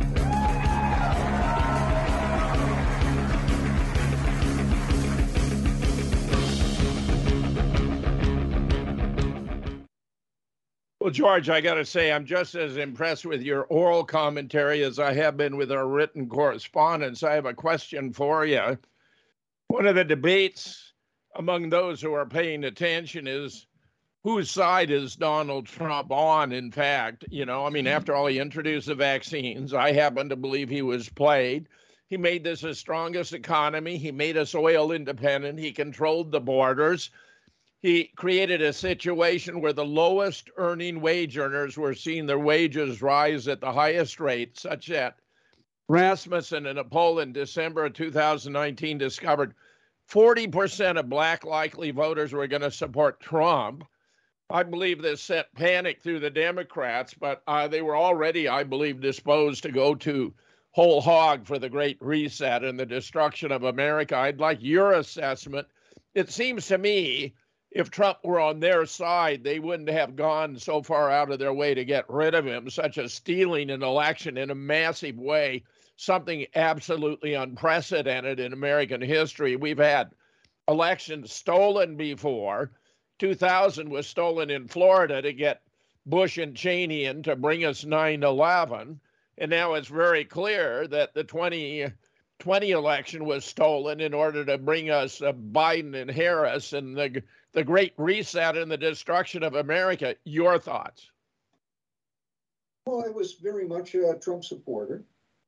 Well, George, I got to say, I'm just as impressed with your oral commentary as I have been with our written correspondence. I have a question for you. One of the debates among those who are paying attention is whose side is Donald Trump on, in fact? You know, I mean, after all, he introduced the vaccines. I happen to believe he was played. He made this the strongest economy. He made us oil independent. He controlled the borders. He created a situation where the lowest earning wage earners were seeing their wages rise at the highest rate, such that Rasmussen in a poll in December of two thousand nineteen discovered forty percent of black likely voters were going to support Trump. I believe this set panic through the Democrats, but uh, they were already, I believe, disposed to go to whole hog for the Great Reset and the destruction of America. I'd like your assessment. It seems to me if Trump were on their side, they wouldn't have gone so far out of their way to get rid of him, such as stealing an election in a massive way, something absolutely unprecedented in American history. We've had elections stolen before. two thousand was stolen in Florida to get Bush and Cheney in to bring us nine eleven. And now it's very clear that the twenty twenty election was stolen in order to bring us uh, Biden and Harris and the the Great Reset and the destruction of America. Your thoughts?
Well, I was very much a Trump supporter.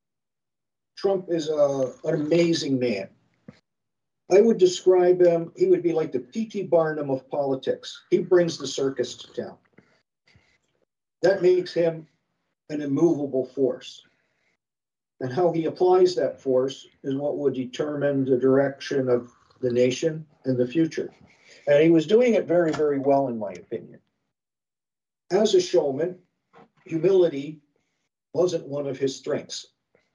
Trump is a, an amazing man. I would describe him, he would be like the P T Barnum of politics. He brings the circus to town. That makes him an immovable force. And how he applies that force is what would determine the direction of the nation and the future. And he was doing it very, very well, in my opinion. As a showman, humility wasn't one of his strengths.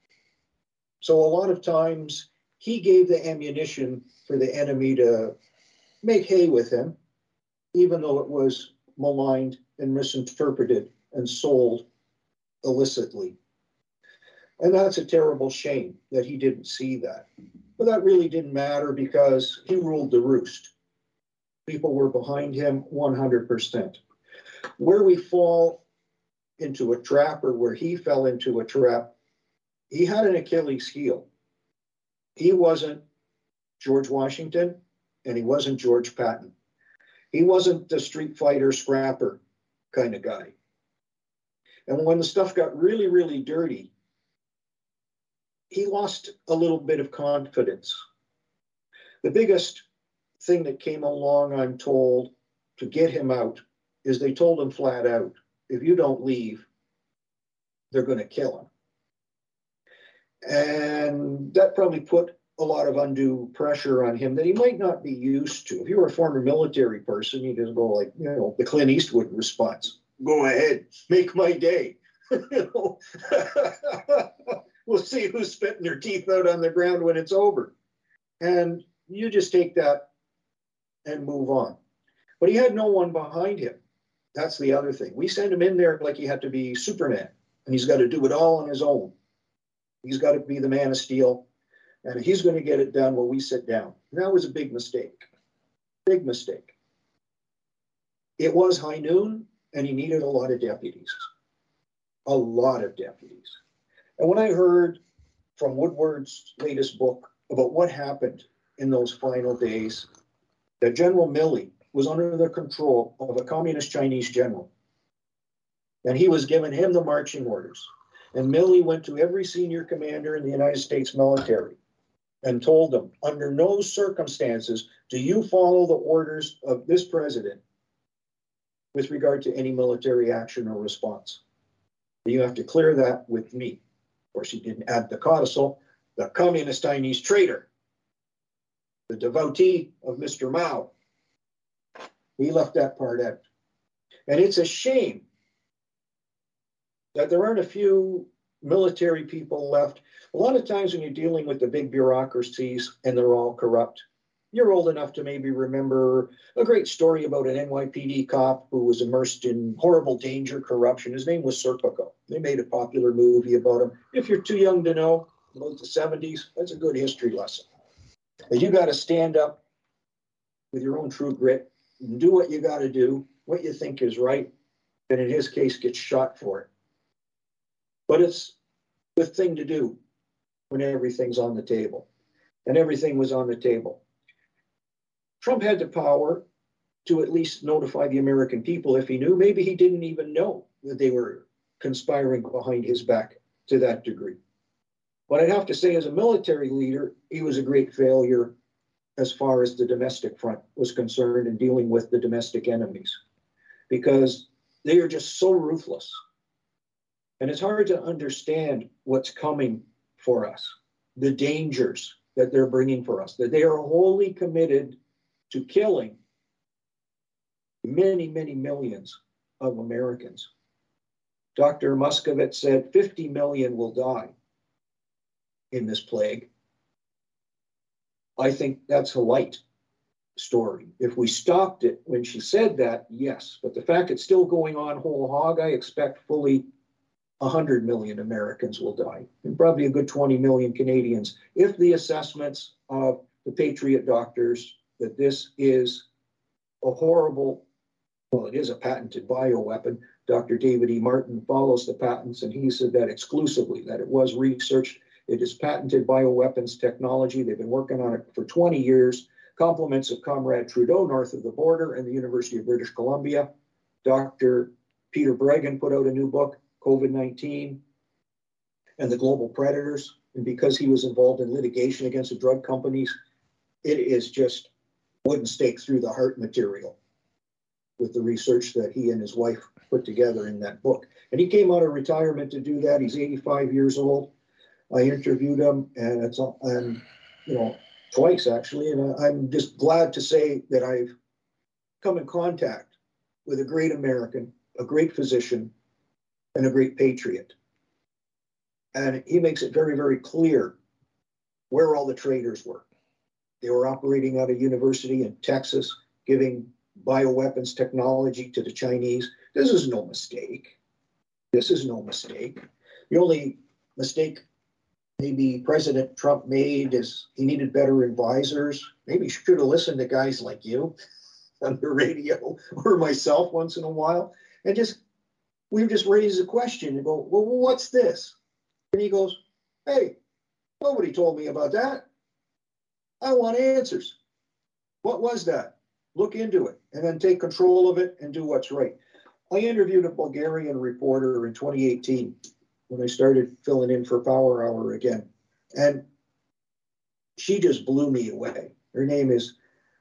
So a lot of times he gave the ammunition for the enemy to make hay with him, even though it was maligned and misinterpreted and sold illicitly. And that's a terrible shame that he didn't see that. But that really didn't matter because he ruled the roost. People were behind him one hundred percent. Where we fall into a trap, or where he fell into a trap, he had an Achilles heel. He wasn't George Washington, and he wasn't George Patton. He wasn't the street fighter scrapper kind of guy. And when the stuff got really, really dirty, he lost a little bit of confidence. The biggest thing that came along, I'm told, to get him out is they told him flat out, if you don't leave, they're going to kill him. And that probably put a lot of undue pressure on him that he might not be used to. If you were a former military person, you just go like, you know, the Clint Eastwood response, go ahead, make my day. You know? We'll see who's spitting their teeth out on the ground when it's over. And you just take that and move on. But he had no one behind him. That's the other thing. We send him in there like he had to be Superman, and he's got to do it all on his own. He's got to be the man of steel, and he's going to get it done while we sit down. And that was a big mistake. Big mistake. It was high noon, and he needed a lot of deputies. A lot of deputies. And when I heard from Woodward's latest book about what happened in those final days, that General Milley was under the control of a communist Chinese general. And he was giving him the marching orders. And Milley went to every senior commander in the United States military and told them, under no circumstances do you follow the orders of this president with regard to any military action or response. You have to clear that with me. Of course, he didn't add the codicil, the communist Chinese traitor, the devotee of Mister Mao. He left that part out. And it's a shame that there aren't a few military people left. A lot of times when you're dealing with the big bureaucracies and they're all corrupt, you're old enough to maybe remember a great story about an N Y P D cop who was immersed in horrible danger, corruption. His name was Serpico. They made a popular movie about him. If you're too young to know about the seventies, that's a good history lesson. And you got to stand up with your own true grit and do what you got to do, what you think is right, and in his case, get shot for it. But it's the thing to do when everything's on the table. And everything was on the table. Trump had the power to at least notify the American people if he knew. Maybe he didn't even know that they were conspiring behind his back to that degree. But I'd have to say, as a military leader, he was a great failure as far as the domestic front was concerned in dealing with the domestic enemies, because they are just so ruthless. And it's hard to understand what's coming for us, the dangers that they're bringing for us, that they are wholly committed to killing many, many millions of Americans. Doctor Muscovitz said fifty million will die in this plague. I think that's a light story. If we stopped it when she said that, yes. But the fact it's still going on whole hog, I expect fully one hundred million Americans will die, and probably a good twenty million Canadians, if the assessments of the Patriot doctors that this is a horrible, well, it is a patented bioweapon. Doctor David E. Martin follows the patents, and he said that exclusively, that it was researched. It is patented bioweapons technology. They've been working on it for twenty years. Compliments of Comrade Trudeau north of the border and the University of British Columbia. Doctor Peter Breggin put out a new book, COVID nineteen and the Global Predators. And because he was involved in litigation against the drug companies, it is just wooden stake through the heart material with the research that he and his wife put together in that book. And he came out of retirement to do that. He's eighty-five years old. I interviewed him, and it's and you know twice actually, and I'm just glad to say that I've come in contact with a great American, a great physician, and a great patriot. And he makes it very, very clear where all the traitors were. They were operating out of university in Texas, giving bioweapons technology to the Chinese. This is no mistake. This is no mistake. The only mistake maybe President Trump made is he needed better advisors. Maybe he should have listened to guys like you on the radio or myself once in a while. And just, we just raise a question and go, well, what's this? And he goes, hey, nobody told me about that. I want answers. What was that? Look into it and then take control of it and do what's right. I interviewed a Bulgarian reporter in twenty eighteen when I started filling in for Power Hour again. And she just blew me away. Her name is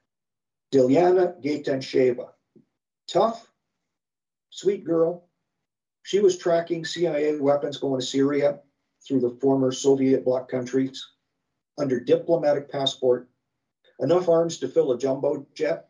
Dilyana Gatansheva. Tough, sweet girl. She was tracking C I A weapons going to Syria through the former Soviet bloc countries under diplomatic passport, enough arms to fill a jumbo jet.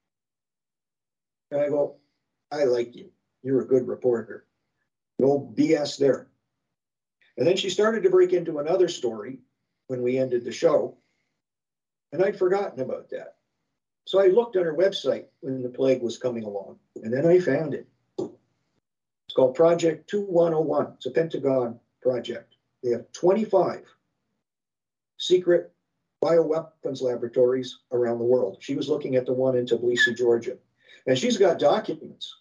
And I go, I like you. You're a good reporter. No B S there. And then she started to break into another story when we ended the show, and I'd forgotten about that. So I looked on her website when the plague was coming along, and then I found it. It's called Project two one oh one. It's a Pentagon project. They have twenty-five secret bioweapons laboratories around the world. She was looking at the one in Tbilisi, Georgia. And she's got documents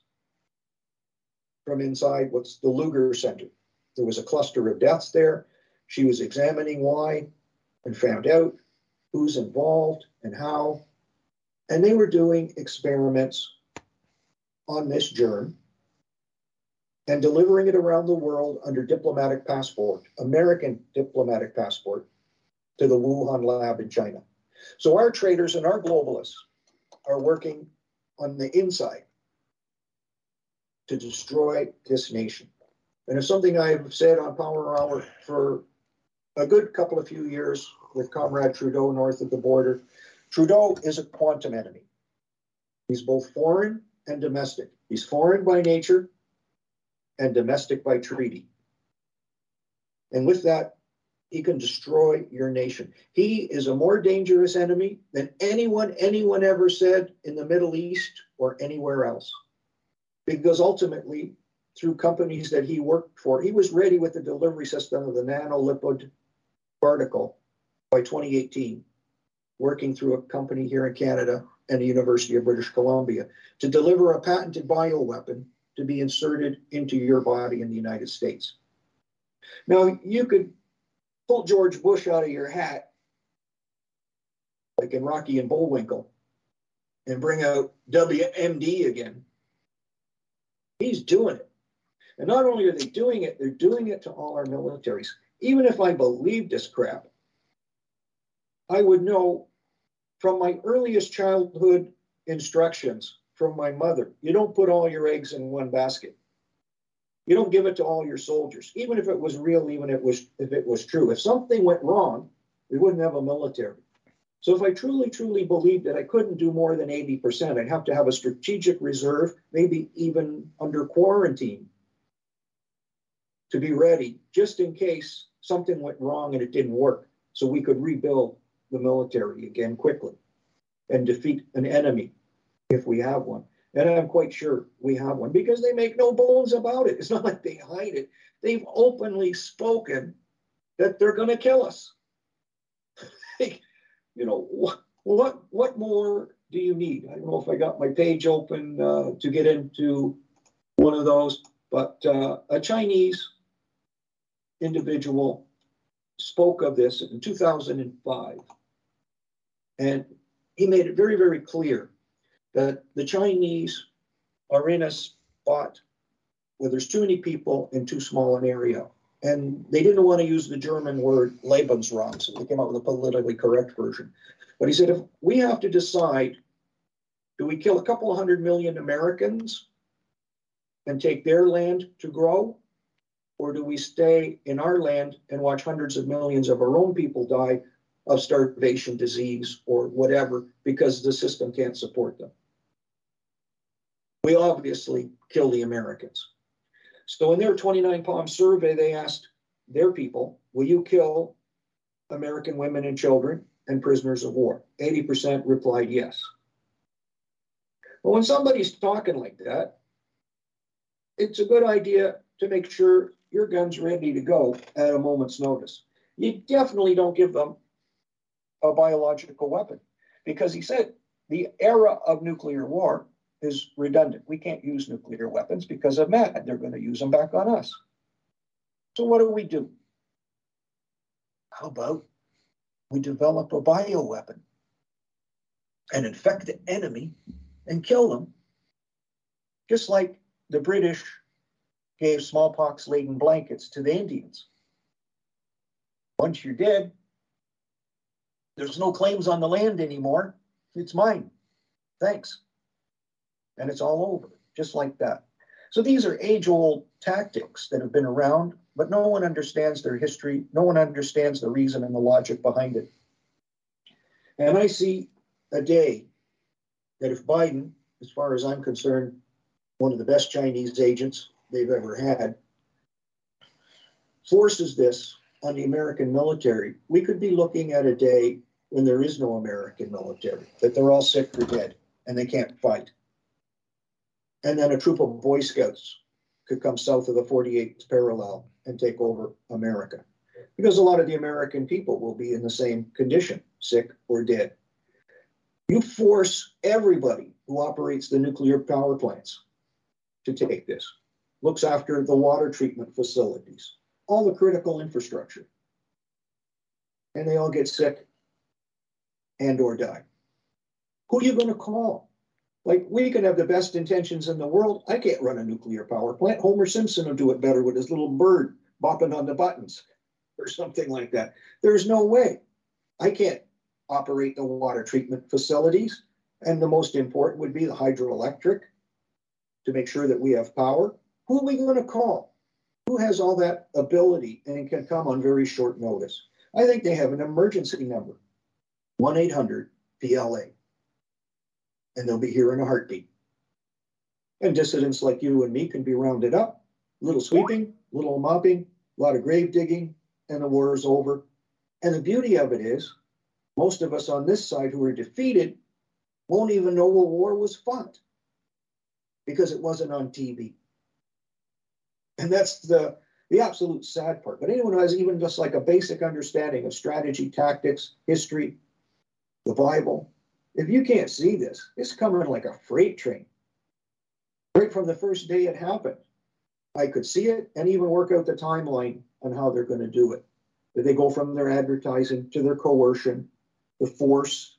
from inside what's the Lugar Center. There was a cluster of deaths there. She was examining why and found out who's involved and how. And they were doing experiments on this germ and delivering it around the world under diplomatic passport, American diplomatic passport, to the Wuhan lab in China. So our traders and our globalists are working on the inside to destroy this nation. And it's something I've said on Power Hour for a good couple of few years with Comrade Trudeau north of the border. Trudeau is a quantum enemy. He's both foreign and domestic. He's foreign by nature and domestic by treaty. And with that, he can destroy your nation. He is a more dangerous enemy than anyone, anyone ever said in the Middle East or anywhere else. Because ultimately, through companies that he worked for, he was ready with the delivery system of the nanolipid particle by twenty eighteen, working through a company here in Canada and the University of British Columbia to deliver a patented bioweapon to be inserted into your body in the United States. Now, you could pull George Bush out of your hat, like in Rocky and Bullwinkle, and bring out W M D again. He's doing it. And not only are they doing it, they're doing it to all our militaries. Even if I believed this crap, I would know from my earliest childhood instructions from my mother, you don't put all your eggs in one basket. You don't give it to all your soldiers, even if it was real, even if it was, if it was true. If something went wrong, we wouldn't have a military. So if I truly, truly believed that I couldn't do more than eighty percent, I'd have to have a strategic reserve, maybe even under quarantine, to be ready, just in case something went wrong and it didn't work, so we could rebuild the military again quickly and defeat an enemy if we have one. And I'm quite sure we have one because they make no bones about it. It's not like they hide it. They've openly spoken that they're going to kill us. You know, what, what, what more do you need? I don't know if I got my page open uh, to get into one of those, but uh, a Chinese individual spoke of this in two thousand five. And he made it very, very clear that the Chinese are in a spot where there's too many people in too small an area. And they didn't want to use the German word Lebensraum, so they came up with a politically correct version. But he said, if we have to decide, do we kill a couple of hundred million Americans and take their land to grow? Or do we stay in our land and watch hundreds of millions of our own people die of starvation, disease, or whatever, because the system can't support them? We obviously kill the Americans. So in their twenty-nine Palm survey, they asked their people, will you kill American women and children and prisoners of war? eighty percent replied yes. Well, when somebody's talking like that, it's a good idea to make sure your gun's ready to go at a moment's notice. You definitely don't give them a biological weapon because he said the era of nuclear war is redundant. We can't use nuclear weapons because of mad. They're going to use them back on us. So what do we do? How about we develop a bioweapon and infect the enemy and kill them, just like the British gave smallpox-laden blankets to the Indians. Once you're dead, there's no claims on the land anymore. It's mine. Thanks. And it's all over, just like that. So these are age-old tactics that have been around, but no one understands their history. No one understands the reason and the logic behind it. And I see a day that if Biden, as far as I'm concerned, one of the best Chinese agents they've ever had, forces this on the American military, we could be looking at a day when there is no American military, that they're all sick or dead and they can't fight. And then a troop of Boy Scouts could come south of the forty-eighth parallel and take over America. Because a lot of the American people will be in the same condition, sick or dead. You force everybody who operates the nuclear power plants to take this, looks after the water treatment facilities, all the critical infrastructure. And they all get sick and or die. Who are you going to call? Like, we can have the best intentions in the world. I can't run a nuclear power plant. Homer Simpson will do it better with his little bird bopping on the buttons or something like that. There's no way. I can't operate the water treatment facilities. And the most important would be the hydroelectric to make sure that we have power. Who are we going to call? Who has all that ability and can come on very short notice? I think they have an emergency number, one eight hundred P L A. And they'll be here in a heartbeat. And dissidents like you and me can be rounded up, a little sweeping, a little mopping, a lot of grave digging, and the war is over. And the beauty of it is, most of us on this side who are defeated won't even know a war was fought because it wasn't on T V. And that's the, the absolute sad part. But anyone who has even just like a basic understanding of strategy, tactics, history, the Bible, if you can't see this, it's coming like a freight train. Right from the first day it happened, I could see it and even work out the timeline on how they're going to do it. That they go from their advertising to their coercion, the force,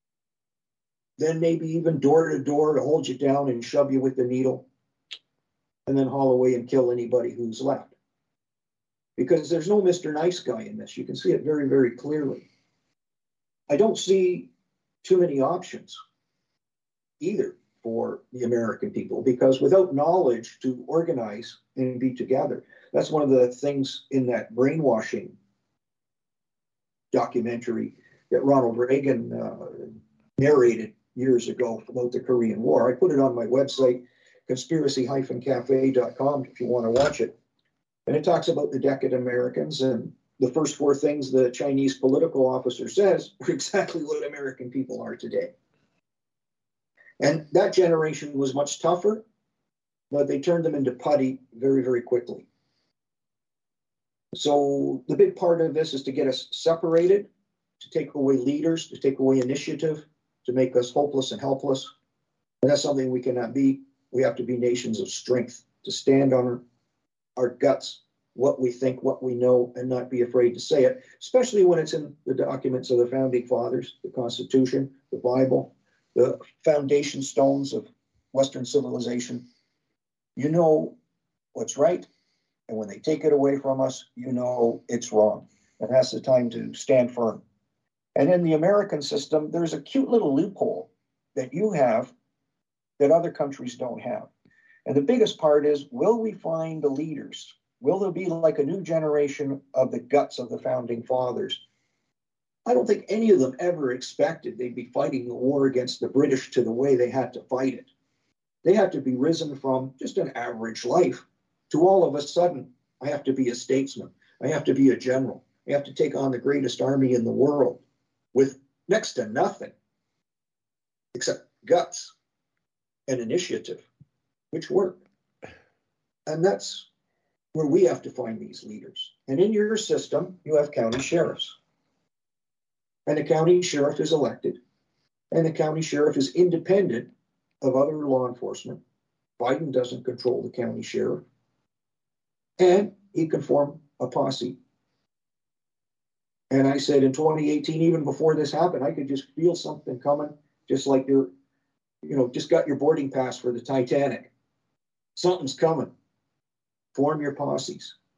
then maybe even door to door to hold you down and shove you with the needle, and then haul away and kill anybody who's left. Because there's no Mister Nice Guy in this. You can see it very, very clearly. I don't see too many options either for the American people, because without knowledge to organize and be together, that's one of the things in that brainwashing documentary that Ronald Reagan uh, narrated years ago about the Korean War. I put it on my website, conspiracy dash cafe dot com, if you want to watch it. And it talks about the decadent Americans, and the first four things the Chinese political officer says are exactly what American people are today. And that generation was much tougher, but they turned them into putty very, very quickly. So the big part of this is to get us separated, to take away leaders, to take away initiative, to make us hopeless and helpless. And that's something we cannot be. We have to be nations of strength, to stand on our, our guts, what we think, what we know, and not be afraid to say it, especially when it's in the documents of the Founding Fathers, the Constitution, the Bible, the foundation stones of Western civilization. You know what's right, and when they take it away from us, you know it's wrong. And that's the time to stand firm. And in the American system, there's a cute little loophole that you have that other countries don't have. And the biggest part is, will we find the leaders? Will there be like a new generation of the guts of the Founding Fathers? I don't think any of them ever expected they'd be fighting the war against the British to the way they had to fight it. They had to be risen from just an average life to all of a sudden, I have to be a statesman. I have to be a general. I have to take on the greatest army in the world with next to nothing except guts and initiative, which work. And that's where we have to find these leaders. And in your system, you have county sheriffs. And the county sheriff is elected. And the county sheriff is independent of other law enforcement. Biden doesn't control the county sheriff. And he can form a posse. And I said in twenty eighteen, even before this happened, I could just feel something coming, just like you're, you know, just got your boarding pass for the Titanic. Something's coming. Form your posses.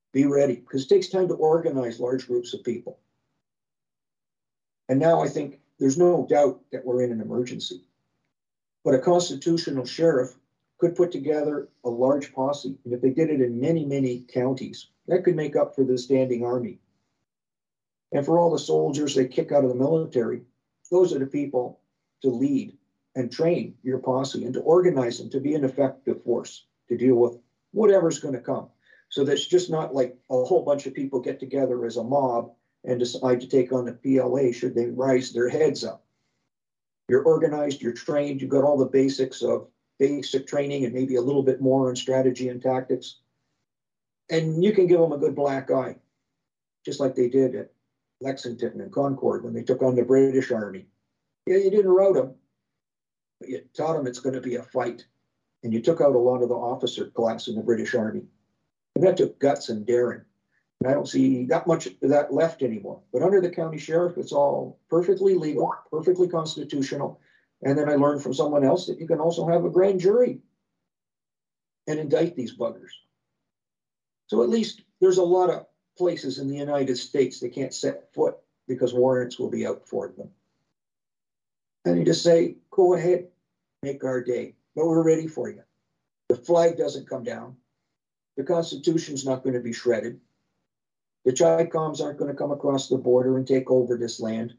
Be ready, because it takes time to organize large groups of people. And now I think there's no doubt that we're in an emergency. But a constitutional sheriff could put together a large posse. And if they did it in many, many counties, that could make up for the standing army. And for all the soldiers they kick out of the military, those are the people to lead and train your posse and to organize them to be an effective force to deal with whatever's going to come. So that's just not like a whole bunch of people get together as a mob and decide to take on the P L A should they rise their heads up. You're organized, you're trained, you've got all the basics of basic training and maybe a little bit more on strategy and tactics. And you can give them a good black eye, just like they did at Lexington and Concord when they took on the British Army. Yeah, you didn't rout them, but you taught them it's going to be a fight. And you took out a lot of the officer class in the British Army. And that took guts and daring. And I don't see that much of that left anymore. But under the county sheriff, it's all perfectly legal, perfectly constitutional. And then I learned from someone else that you can also have a grand jury and indict these buggers. So at least there's a lot of places in the United States they can't set foot because warrants will be out for them. And you just say, go ahead, make our day. But we're ready for you. The flag doesn't come down. The Constitution's not going to be shredded. The Chi-Coms aren't going to come across the border and take over this land.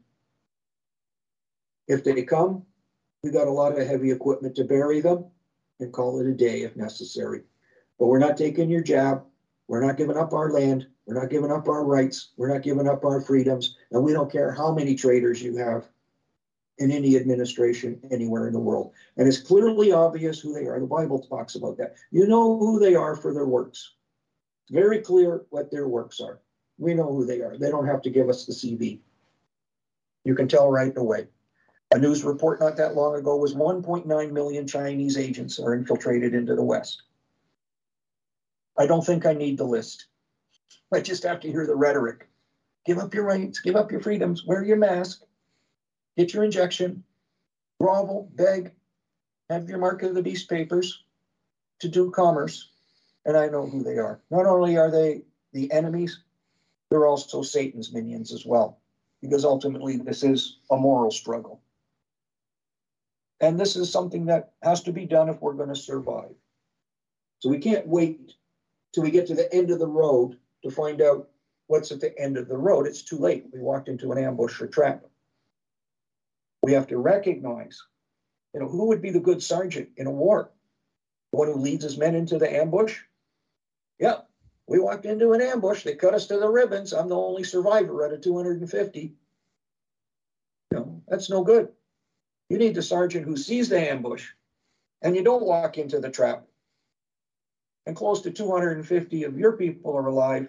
If they come, we got a lot of heavy equipment to bury them and call it a day if necessary. But we're not taking your jab. We're not giving up our land. We're not giving up our rights. We're not giving up our freedoms. And we don't care how many traitors you have in any administration anywhere in the world. And it's clearly obvious who they are. The Bible talks about that. You know who they are for their works. It's very clear what their works are. We know who they are. They don't have to give us the C V. You can tell right away. A news report not that long ago was one point nine million Chinese agents are infiltrated into the West. I don't think I need the list. I just have to hear the rhetoric. Give up your rights, give up your freedoms, wear your mask, get your injection, grovel, beg, have your mark of the beast papers to do commerce. And I know who they are. Not only are they the enemies, they're also Satan's minions as well, because ultimately this is a moral struggle. And this is something that has to be done if we're going to survive. So we can't wait till we get to the end of the road to find out what's at the end of the road. It's too late. We walked into an ambush or trap. We have to recognize, you know, who would be the good sergeant in a war? The one who leads his men into the ambush? Yeah, we walked into an ambush. They cut us to the ribbons. I'm the only survivor out of two hundred fifty. You know, that's no good. You need the sergeant who sees the ambush and you don't walk into the trap. And close to two hundred fifty of your people are alive.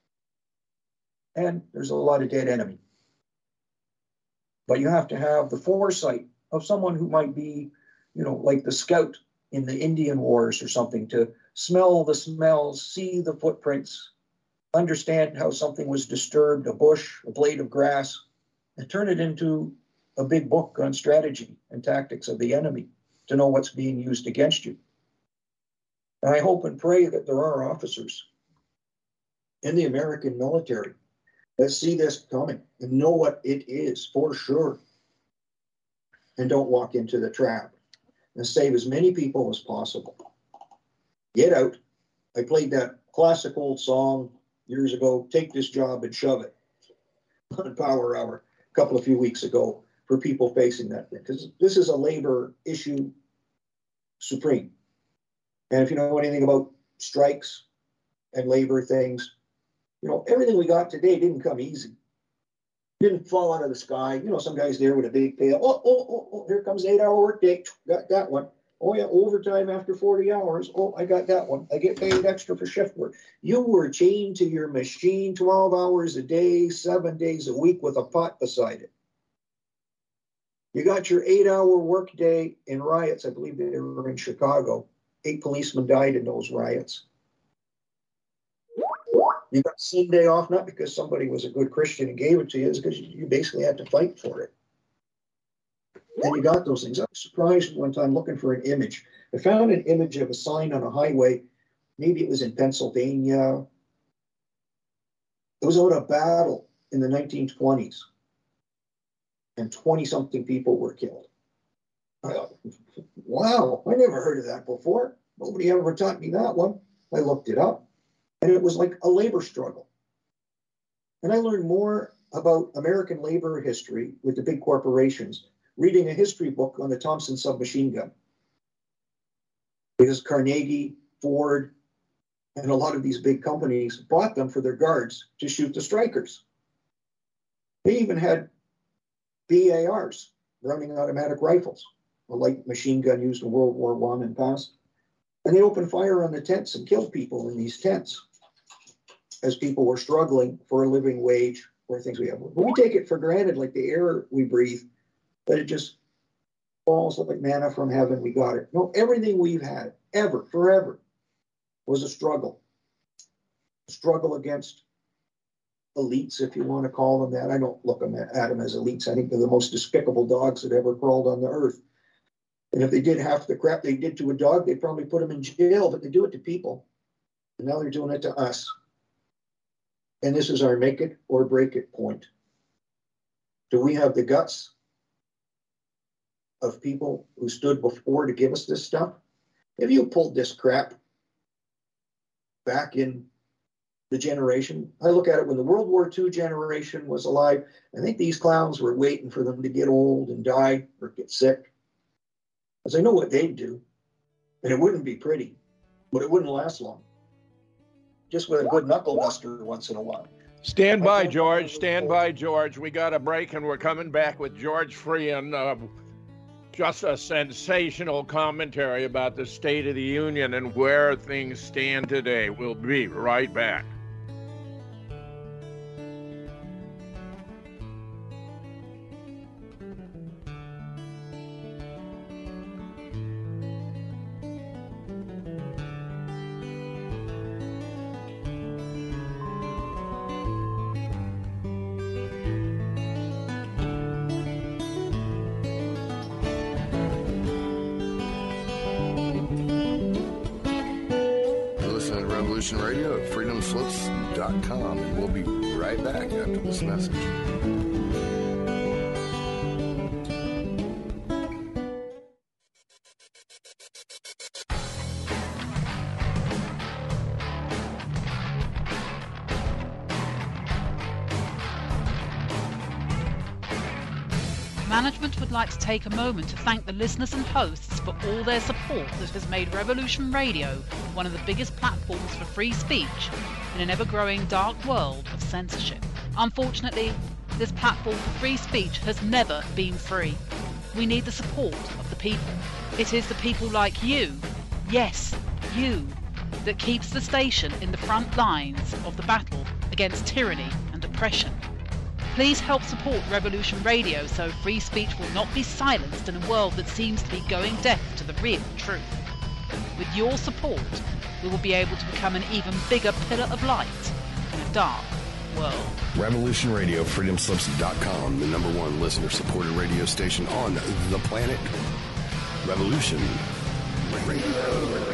And there's a lot of dead enemy. But you have to have the foresight of someone who might be, you know, like the scout in the Indian Wars or something, to smell the smells, see the footprints, understand how something was disturbed, a bush, a blade of grass, and turn it into a big book on strategy and tactics of the enemy to know what's being used against you. And I hope and pray that there are officers in the American military that see this coming and know what it is for sure and don't walk into the trap and save as many people as possible. Get out. I played that classic old song years ago, Take This Job and Shove It, on Power Hour a couple of few weeks ago for people facing that thing, because this is a labor issue supreme. And if you know anything about strikes and labor things, you know, everything we got today didn't come easy. Didn't fall out of the sky. You know, some guys there with a big pay. Oh, oh, oh, oh, here comes eight hour workday. Got that one. Oh, yeah, overtime after forty hours. Oh, I got that one. I get paid extra for shift work. You were chained to your machine twelve hours a day, seven days a week with a pot beside it. You got your eight hour workday in riots. I believe they were in Chicago. Eight policemen died in those riots. You got Sunday off, not because somebody was a good Christian and gave it to you, it's because you basically had to fight for it. And you got those things. I was surprised one time looking for an image. I found an image of a sign on a highway. Maybe it was in Pennsylvania. It was out a battle in the nineteen twenties, and twenty-something people were killed. I thought, wow, I never heard of that before. Nobody ever taught me that one. I looked it up, and it was like a labor struggle. And I learned more about American labor history with the big corporations, reading a history book on the Thompson submachine gun. Because Carnegie, Ford, and a lot of these big companies bought them for their guards to shoot the strikers. They even had B A Rs, running automatic rifles, a light machine gun used in World War One and past. And they opened fire on the tents and killed people in these tents as people were struggling for a living wage or things we have. But we take it for granted, like the air we breathe, that it just falls like manna from heaven. We got it. No, everything we've had, ever, forever, was a struggle. A struggle against elites, if you want to call them that. I don't look at them as elites. I think they're the most despicable dogs that ever crawled on the earth. And if they did half the crap they did to a dog, they'd probably put them in jail, but they do it to people. And now they're doing it to us. And this is our make it or break it point. Do we have the guts of people who stood before to give us this stuff? If you pulled this crap back in the generation, I look at it when the World War Two generation was alive, I think these clowns were waiting for them to get old and die or get sick. Because I know what they'd do. And it wouldn't be pretty, but it wouldn't last long. Just with a good knuckle duster once in a while.
Stand by, George. Stand by, George. We got a break, and we're coming back with George Freon. Uh, just a sensational commentary about the State of the Union and where things stand today. We'll be right back.
Radio at freedom slips dot com, and we'll be right back after this message.
Management would like to take a moment to thank the listeners and hosts for all their support that has made Revolution Radio one of the biggest platforms for free speech in an ever-growing dark world of censorship. Unfortunately, this platform for free speech has never been free. We need the support of the people. It is the people like you, yes, you, that keeps the station in the front lines of the battle against tyranny and oppression. Please help support Revolution Radio so free speech will not be silenced in a world that seems to be going deaf to the real truth. With your support, we will be able to become an even bigger pillar of light in a dark world.
Revolution Radio, freedom slips dot com, the number one listener-supported radio station on the planet. Revolution Radio.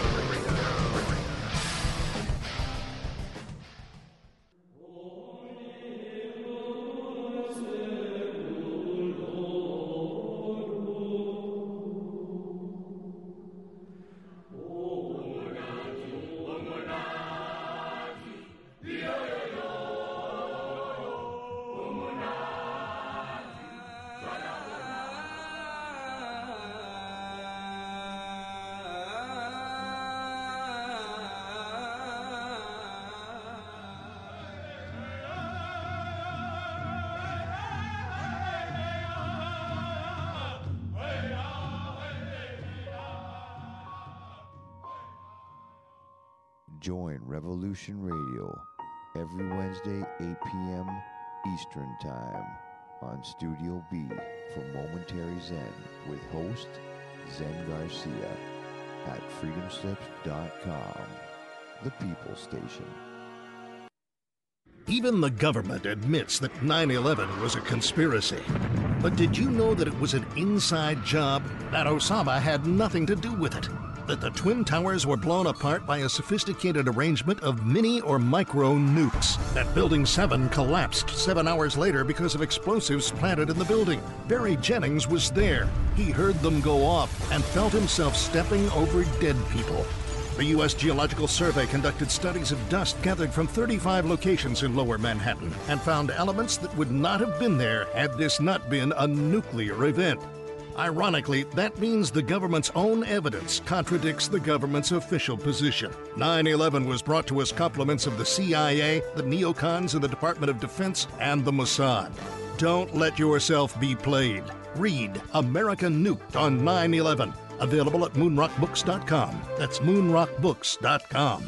Join Revolution Radio every Wednesday, eight p.m. Eastern Time on Studio B for Momentary Zen with host Zen Garcia at freedom slips dot com, the People Station.
Even the government admits that nine eleven was a conspiracy. But did you know that it was an inside job? That Osama had nothing to do with it. that the Twin Towers were blown apart by a sophisticated arrangement of mini or micro nukes. That Building seven collapsed seven hours later because of explosives planted in the building. Barry Jennings was there. He heard them go off and felt himself stepping over dead people. The U S Geological Survey conducted studies of dust gathered from thirty-five locations in Lower Manhattan and found elements that would not have been there had this not been a nuclear event. Ironically, that means the government's own evidence contradicts the government's official position. nine eleven was brought to us compliments of the C I A, the neocons in the Department of Defense, and the Mossad. Don't let yourself be played. Read America Nuked on nine eleven. Available at moon rock books dot com. That's moon rock books dot com.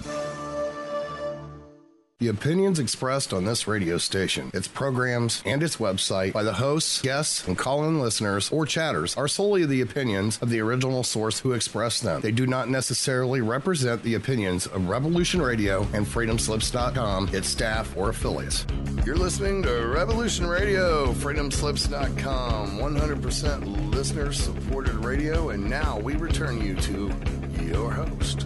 The opinions expressed on this radio station, its programs, and its website by the hosts, guests, and call-in listeners or chatters are solely the opinions of the original source who expressed them. They do not necessarily represent the opinions of Revolution Radio and freedom slips dot com, its staff, or affiliates. You're listening to Revolution Radio, freedom slips dot com, one hundred percent listener-supported radio, and now we return you to your host.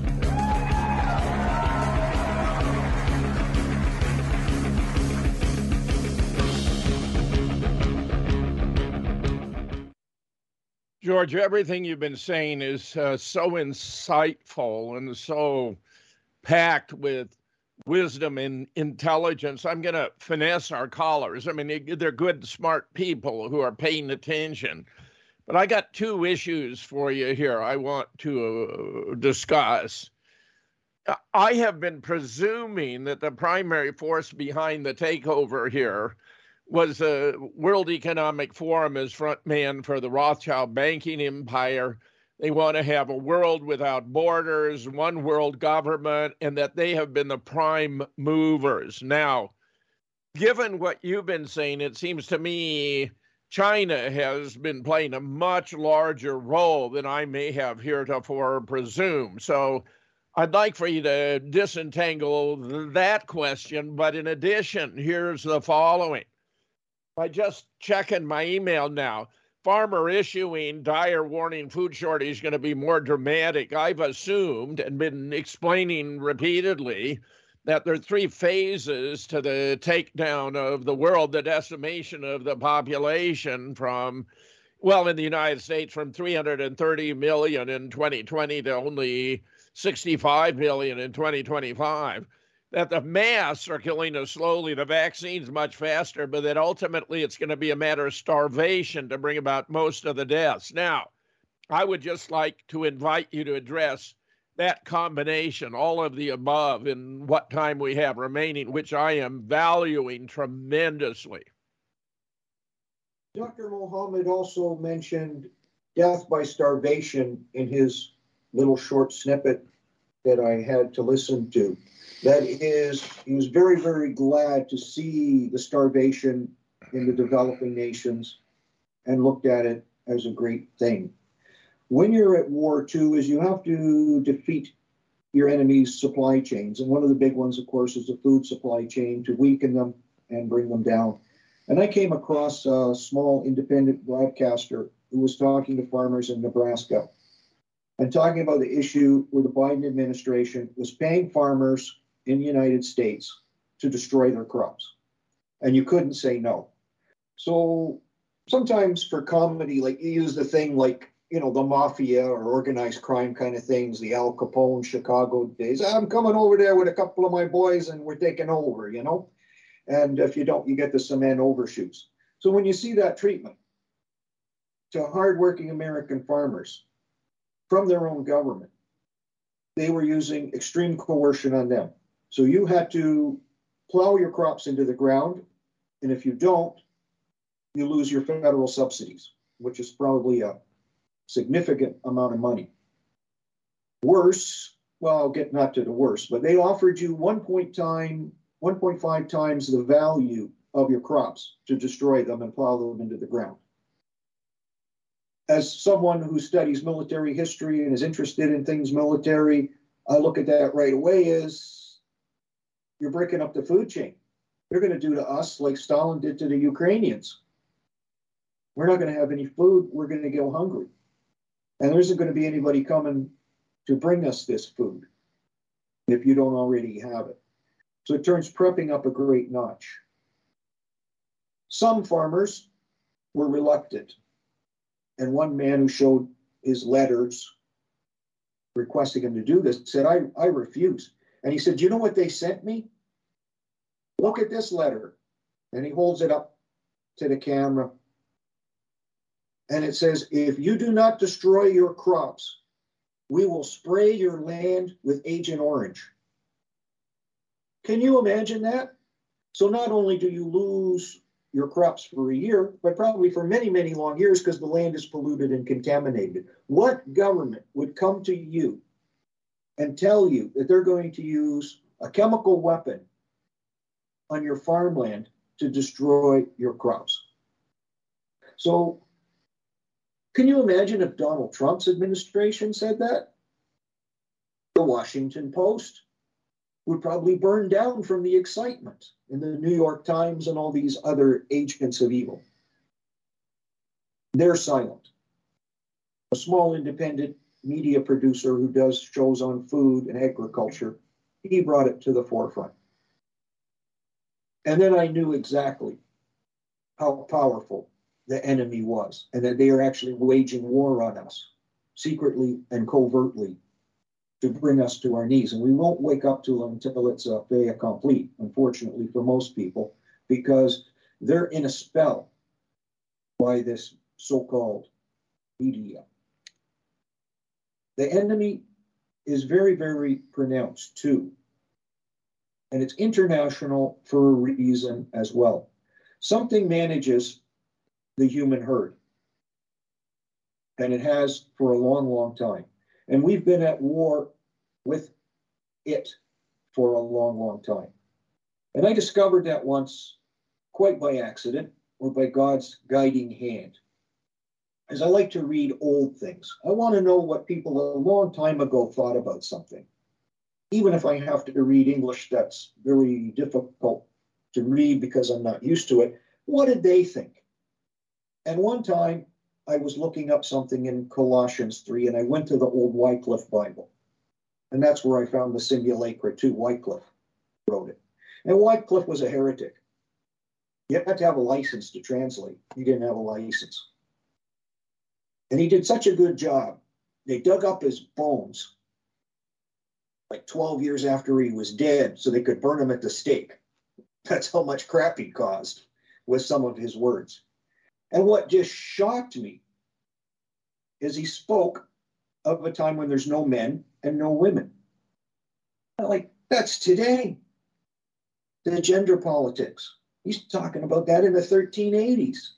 George, everything you've been saying is uh, so insightful and so packed with wisdom and intelligence. I'm going to finesse our callers. I mean, they're good, smart people who are paying attention. But I got two issues for you here I want to uh, discuss. I have been presuming that the primary force behind the takeover here was the World Economic Forum as front man for the Rothschild banking empire. They want to have a world without borders, one world government, and that they have been the prime movers. Now, given what you've been saying, it seems to me China has been playing a much larger role than I may have heretofore presumed. So I'd like for you to disentangle that question. But in addition, here's the following. By just checking my email now, farmer issuing dire warning food shortage is going to be more dramatic. I've assumed and been explaining repeatedly that there are three phases to the takedown of the world, the decimation of the population from, well, in the United States, from three hundred thirty million in twenty twenty to only sixty-five million in twenty twenty-five. That the masks are killing us slowly, the vaccine's much faster, but that ultimately it's going to be a matter of starvation to bring about most of the deaths. Now, I would just like to invite you to address that combination, all of the above, in what time we have remaining, which I am valuing tremendously.
Doctor Mohammed also mentioned death by starvation in his little short snippet that I had to listen to. That is, he was very, very glad to see the starvation in the developing nations and looked at it as a great thing. When you're at war, too, is you have to defeat your enemy's supply chains. And one of the big ones, of course, is the food supply chain, to weaken them and bring them down. And I came across a small independent broadcaster who was talking to farmers in Nebraska and talking about the issue where the Biden administration was paying farmers in the United States to destroy their crops. And you couldn't say no. So sometimes for comedy, like you use the thing like, you know, the mafia or organized crime kind of things, the Al Capone Chicago days. I'm coming over there with a couple of my boys and we're taking over, you know? And if you don't, you get the cement overshoots. So when you see that treatment to hardworking American farmers from their own government, they were using extreme coercion on them. So you had to plow your crops into the ground, and if you don't, you lose your federal subsidies, which is probably a significant amount of money. Worse, well, I'll get not to the worst, but they offered you one point five times the value of your crops to destroy them and plow them into the ground. As someone who studies military history and is interested in things military, I look at that right away as you're breaking up the food chain. They're going to do to us like Stalin did to the Ukrainians. We're not going to have any food. We're going to go hungry. And there isn't going to be anybody coming to bring us this food if you don't already have it. So it turns prepping up a great notch. Some farmers were reluctant. And one man who showed his letters requesting him to do this said, I, I refuse. And he said, you know what they sent me? Look at this letter. And he holds it up to the camera. And it says, if you do not destroy your crops, we will spray your land with Agent Orange. Can you imagine that? So not only do you lose your crops for a year, but probably for many, many long years because the land is polluted and contaminated. What government would come to you and tell you that they're going to use a chemical weapon on your farmland to destroy your crops? So can you imagine if Donald Trump's administration said that? The Washington Post would probably burn down from the excitement, in the New York Times and all these other agents of evil. They're silent. A small independent media producer who does shows on food and agriculture, he brought it to the forefront. And then I knew exactly how powerful the enemy was, and that they are actually waging war on us, secretly and covertly, to bring us to our knees. And we won't wake up to them until it's a fait accompli, unfortunately for most people, because they're in a spell by this so-called media. The enemy is very, very pronounced too. And it's international for a reason as well. Something manages the human herd. And it has for a long, long time. And we've been at war with it for a long, long time. And I discovered that once, quite by accident, or by God's guiding hand. As I like to read old things, I want to know what people a long time ago thought about something. Even if I have to read English that's very difficult to read because I'm not used to it, what did they think? And one time, I was looking up something in Colossians three, and I went to the old Wycliffe Bible. And that's where I found the Simulacra too. Wycliffe wrote it. And Wycliffe was a heretic. You had to have a license to translate. He didn't have a license. And he did such a good job. They dug up his bones like twelve years after he was dead so they could burn him at the stake. That's how much crap he caused with some of his words. And what just shocked me is he spoke of a time when there's no men and no women. I'm like, that's today. The gender politics. He's talking about that in the thirteen eighties.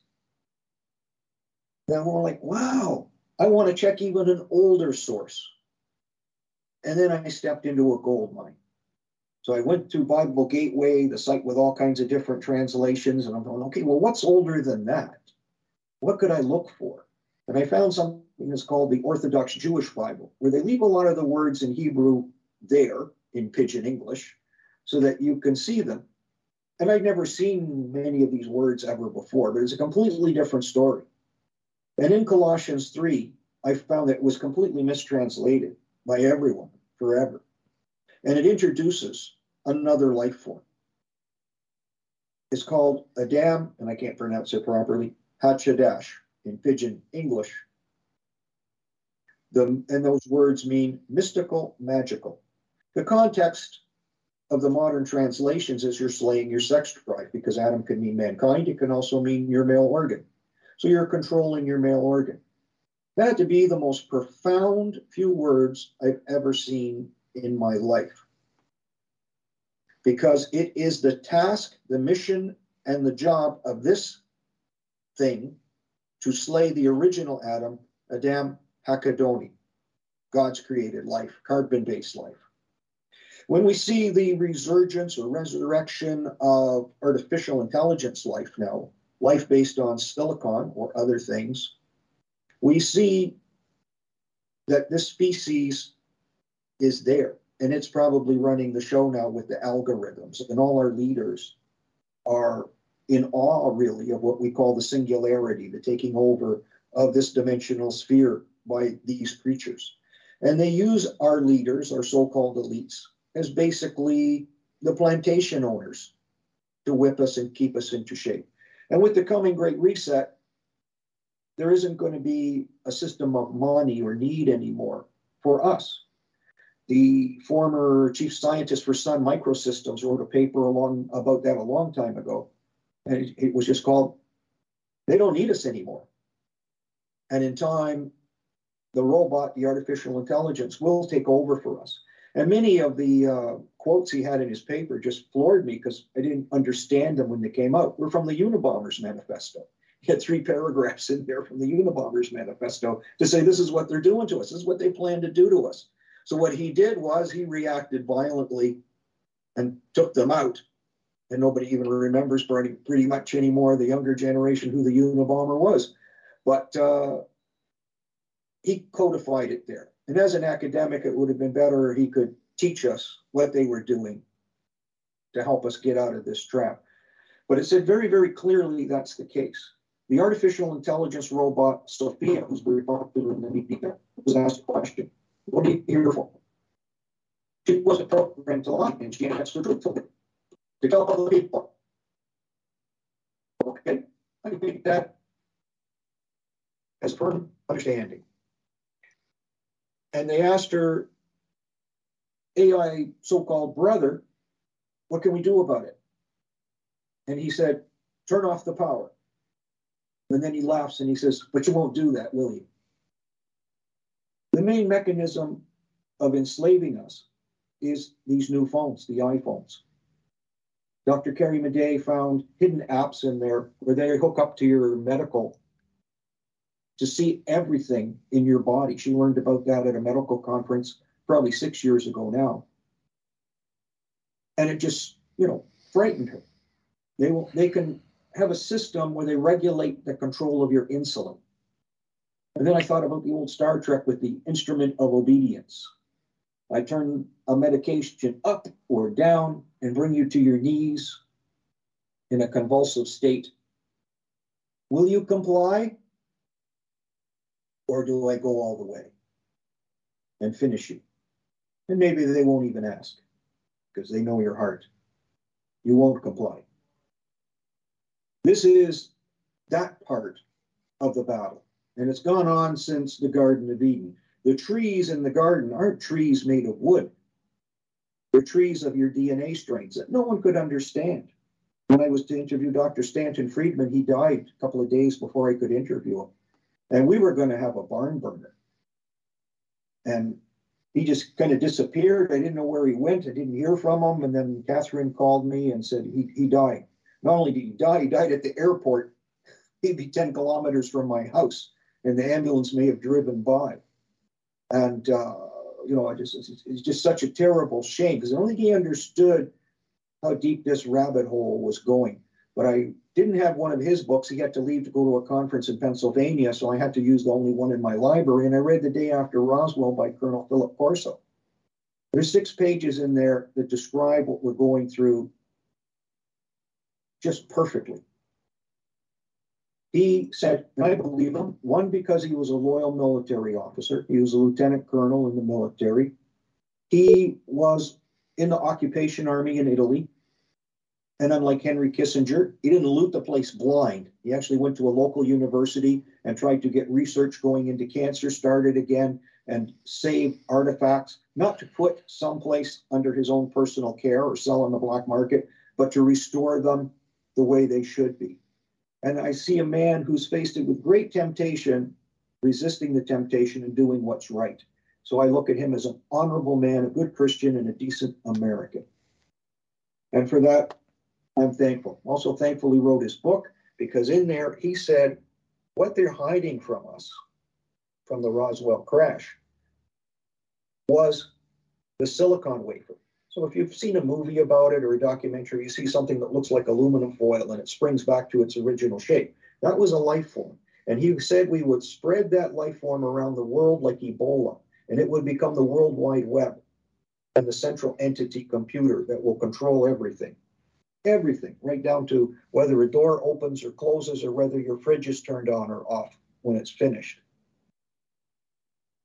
Then we're like, wow, I want to check even an older source. And then I stepped into a gold mine. So I went to Bible Gateway, the site with all kinds of different translations, and I'm going, okay, well, what's older than that? What could I look for? And I found something that's called the Orthodox Jewish Bible, where they leave a lot of the words in Hebrew there in Pidgin English so that you can see them. And I'd never seen many of these words ever before, but it's a completely different story. And in Colossians three, I found that it was completely mistranslated by everyone forever. And it introduces another life form. It's called Adam, and I can't pronounce it properly, Hachadash in Pidgin English. The, and those words mean mystical, magical. The context of the modern translations is you're slaying your sex drive, because Adam can mean mankind. It can also mean your male organ. So you're controlling your male organ. That had to be the most profound few words I've ever seen in my life. Because it is the task, the mission, and the job of this thing to slay the original Adam, Adam Hakadoni, God's created life, carbon-based life. When we see the resurgence or resurrection of artificial intelligence life now, life based on silicon or other things, we see that this species is there, and it's probably running the show now with the algorithms, and all our leaders are in awe, really, of what we call the singularity, the taking over of this dimensional sphere by these creatures. And they use our leaders, our so-called elites, as basically the plantation owners to whip us and keep us into shape. And with the coming Great Reset, there isn't going to be a system of money or need anymore for us. The former chief scientist for Sun Microsystems wrote a paper along about that a long time ago. And it, it was just called, They Don't Need Us Anymore. And in time, the robot, the artificial intelligence, will take over for us. And many of the uh, quotes he had in his paper just floored me because I didn't understand them when they came out. We're from the Unabomber's Manifesto. He had three paragraphs in there from the Unabomber's Manifesto to say this is what they're doing to us. This is what they plan to do to us. So what he did was he reacted violently and took them out. And nobody even remembers pretty, pretty much anymore, the younger generation, who the Unabomber was. But uh, he codified it there. And as an academic, it would have been better if he could teach us what they were doing to help us get out of this trap. But it said very, very clearly that's the case. The artificial intelligence robot, Sophia, who's very popular in the media, was asked a question. What are you here for? She wasn't programmed to lie, and she answered truthfully. To tell other people. Okay, I think that as firm understanding. And they asked her A I so-called brother, what can we do about it? And he said, turn off the power. And then he laughs and he says, but you won't do that, will you? The main mechanism of enslaving us is these new phones, the iPhones. Doctor Carrie Madej found hidden apps in there where they hook up to your medical to see everything in your body. She learned about that at a medical conference probably six years ago now. And it just, you know, frightened her. They will, they can have a system where they regulate the control of your insulin. And then I thought about the old Star Trek with the instrument of obedience. I turn a medication up or down and bring you to your knees in a convulsive state. Will you comply? Or do I go all the way and finish you? And maybe they won't even ask because they know your heart. You won't comply. This is that part of the battle. And it's gone on since the Garden of Eden. The trees in the garden aren't trees made of wood. They're trees of your D N A strains that no one could understand. When I was to interview Doctor Stanton Friedman, he died a couple of days before I could interview him. And we were going to have a barn burner. And he just kind of disappeared. I didn't know where he went. I didn't hear from him. And then Catherine called me and said he, he died. Not only did he die, he died at the airport. He'd be ten kilometers from my house. And the ambulance may have driven by. And, uh, you know, I just, it's, it's just such a terrible shame because I don't think he understood how deep this rabbit hole was going. But I didn't have one of his books. He had to leave to go to a conference in Pennsylvania, so I had to use the only one in my library. And I read The Day After Roswell by Colonel Philip Corso. There's six pages in there that describe what we're going through just perfectly. He said, and I believe him, one, because he was a loyal military officer. He was a lieutenant colonel in the military. He was in the occupation army in Italy. And unlike Henry Kissinger, he didn't loot the place blind. He actually went to a local university and tried to get research going into cancer started again and save artifacts, not to put someplace under his own personal care or sell on the black market, but to restore them the way they should be. And I see a man who's faced it with great temptation, resisting the temptation and doing what's right. So I look at him as an honorable man, a good Christian, and a decent American. And for that, I'm thankful. Also thankful he wrote his book, because in there he said what they're hiding from us from the Roswell crash was the silicon wafer. So if you've seen a movie about it or a documentary, you see something that looks like aluminum foil and it springs back to its original shape. That was a life form. And he said we would spread that life form around the world like Ebola, and it would become the World Wide Web and the central entity computer that will control everything. Everything, right down to whether a door opens or closes or whether your fridge is turned on or off when it's finished.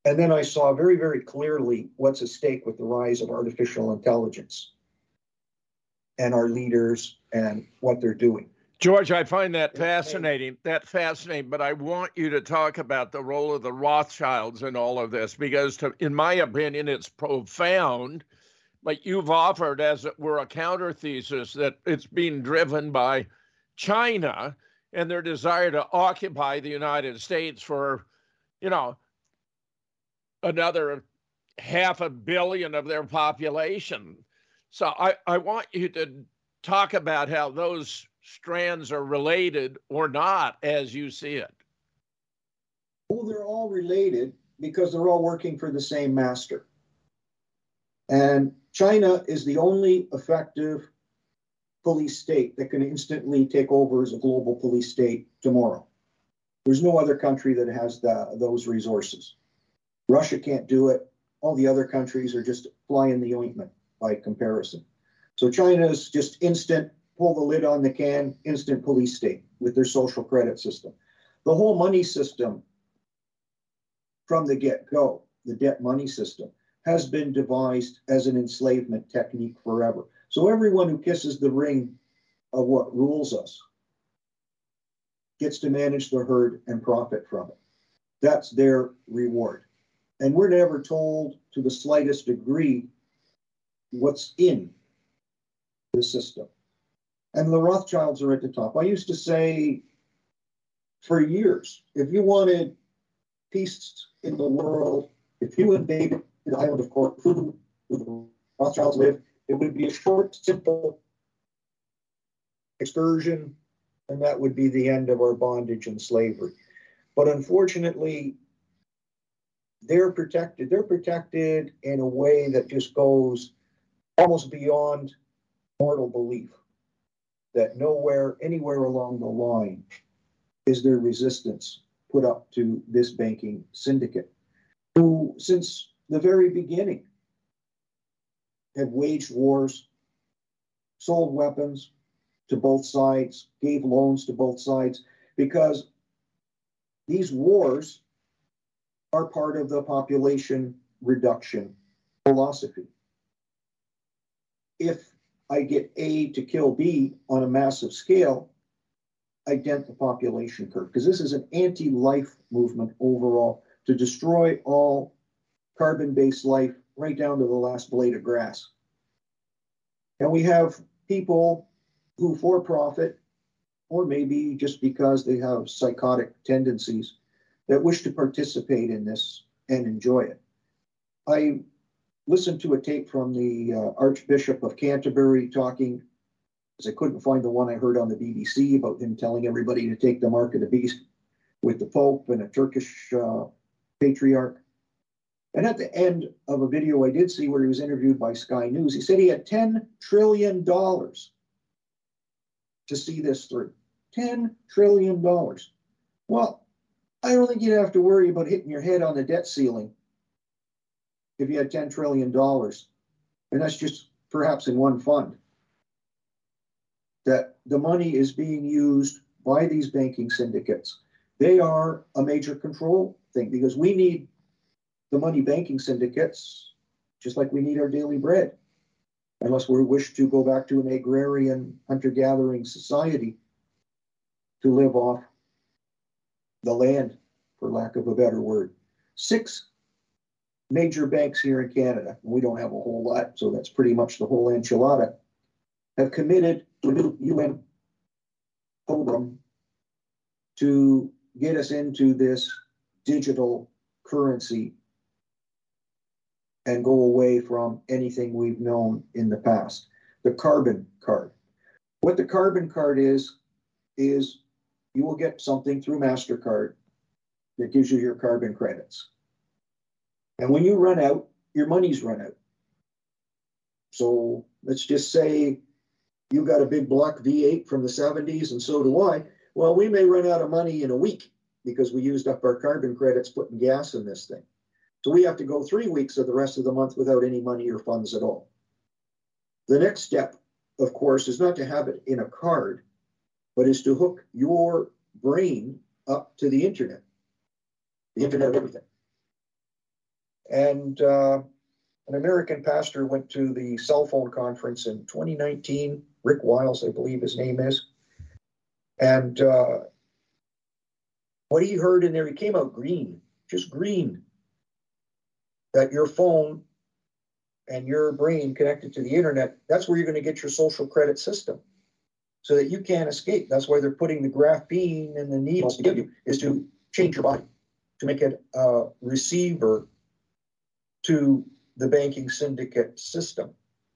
And then I saw very, very clearly what's at stake with the rise of artificial intelligence and our leaders and what they're doing.
George, I find that fascinating. That fascinating, but I want you to talk about the role of the Rothschilds in all of this, because to, in my opinion, it's profound. But you've offered, as it were, a counter thesis that it's being driven by China and their desire to occupy the United States for, you know, another half a billion of their population. So I, I want you to talk about how those strands are related or not as you see it.
Well, they're all related because they're all working for the same master. And China is the only effective police state that can instantly take over as a global police state tomorrow. There's no other country that has the, those resources. Russia can't do it. All the other countries are just fly in the ointment by comparison. So China's just instant, pull the lid on the can, instant police state with their social credit system. The whole money system from the get-go, the debt money system, has been devised as an enslavement technique forever. So everyone who kisses the ring of what rules us gets to manage the herd and profit from it. That's their reward. And we're never told to the slightest degree what's in the system. And the Rothschilds are at the top. I used to say for years, if you wanted peace in the world, if you invaded the island of Corfu, where the Rothschilds live, it would be a short, simple excursion, and that would be the end of our bondage and slavery. But unfortunately, they're protected. They're protected in a way that just goes almost beyond mortal belief, that nowhere, anywhere along the line is there resistance put up to this banking syndicate, who since the very beginning have waged wars, sold weapons to both sides, gave loans to both sides, because these wars are part of the population reduction philosophy. If I get A to kill B on a massive scale, I dent the population curve, because this is an anti-life movement overall to destroy all carbon-based life right down to the last blade of grass. And we have people who, for profit, or maybe just because they have psychotic tendencies, that wish to participate in this and enjoy it. I listened to a tape from the uh, Archbishop of Canterbury talking, because I couldn't find the one I heard on the B B C about him telling everybody to take the mark of the beast with the Pope and a Turkish uh, patriarch. And at the end of a video I did see where he was interviewed by Sky News, he said he had ten trillion dollars to see this through. ten trillion dollars. Well, I don't think you'd have to worry about hitting your head on the debt ceiling if you had ten trillion dollars. And that's just perhaps in one fund. That the money is being used by these banking syndicates. They are a major control thing, because we need the money banking syndicates just like we need our daily bread, unless we wish to go back to an agrarian hunter-gathering society to live off the land, for lack of a better word. Six major banks here in Canada, we don't have a whole lot, so that's pretty much the whole enchilada, have committed to a new U N program to get us into this digital currency and go away from anything we've known in the past. The carbon card. What the carbon card is, is you will get something through MasterCard that gives you your carbon credits. And when you run out, your money's run out. So let's just say you got a big block V eight from the seventies, and so do I. Well, we may run out of money in a week because we used up our carbon credits putting gas in this thing. So we have to go three weeks of the rest of the month without any money or funds at all. The next step, of course, is not to have it in a card, but is to hook your brain up to the internet, the internet of everything. And uh, an American pastor went to the cell phone conference in twenty nineteen. Rick Wiles, I believe his name is. And uh, what he heard in there, he came out green, just green. That your phone and your brain connected to the internet, that's where you're going to get your social credit system so that you can't escape. That's why they're putting the graphene and the needles to give you, is to change your body, to make it a receiver to the banking syndicate system.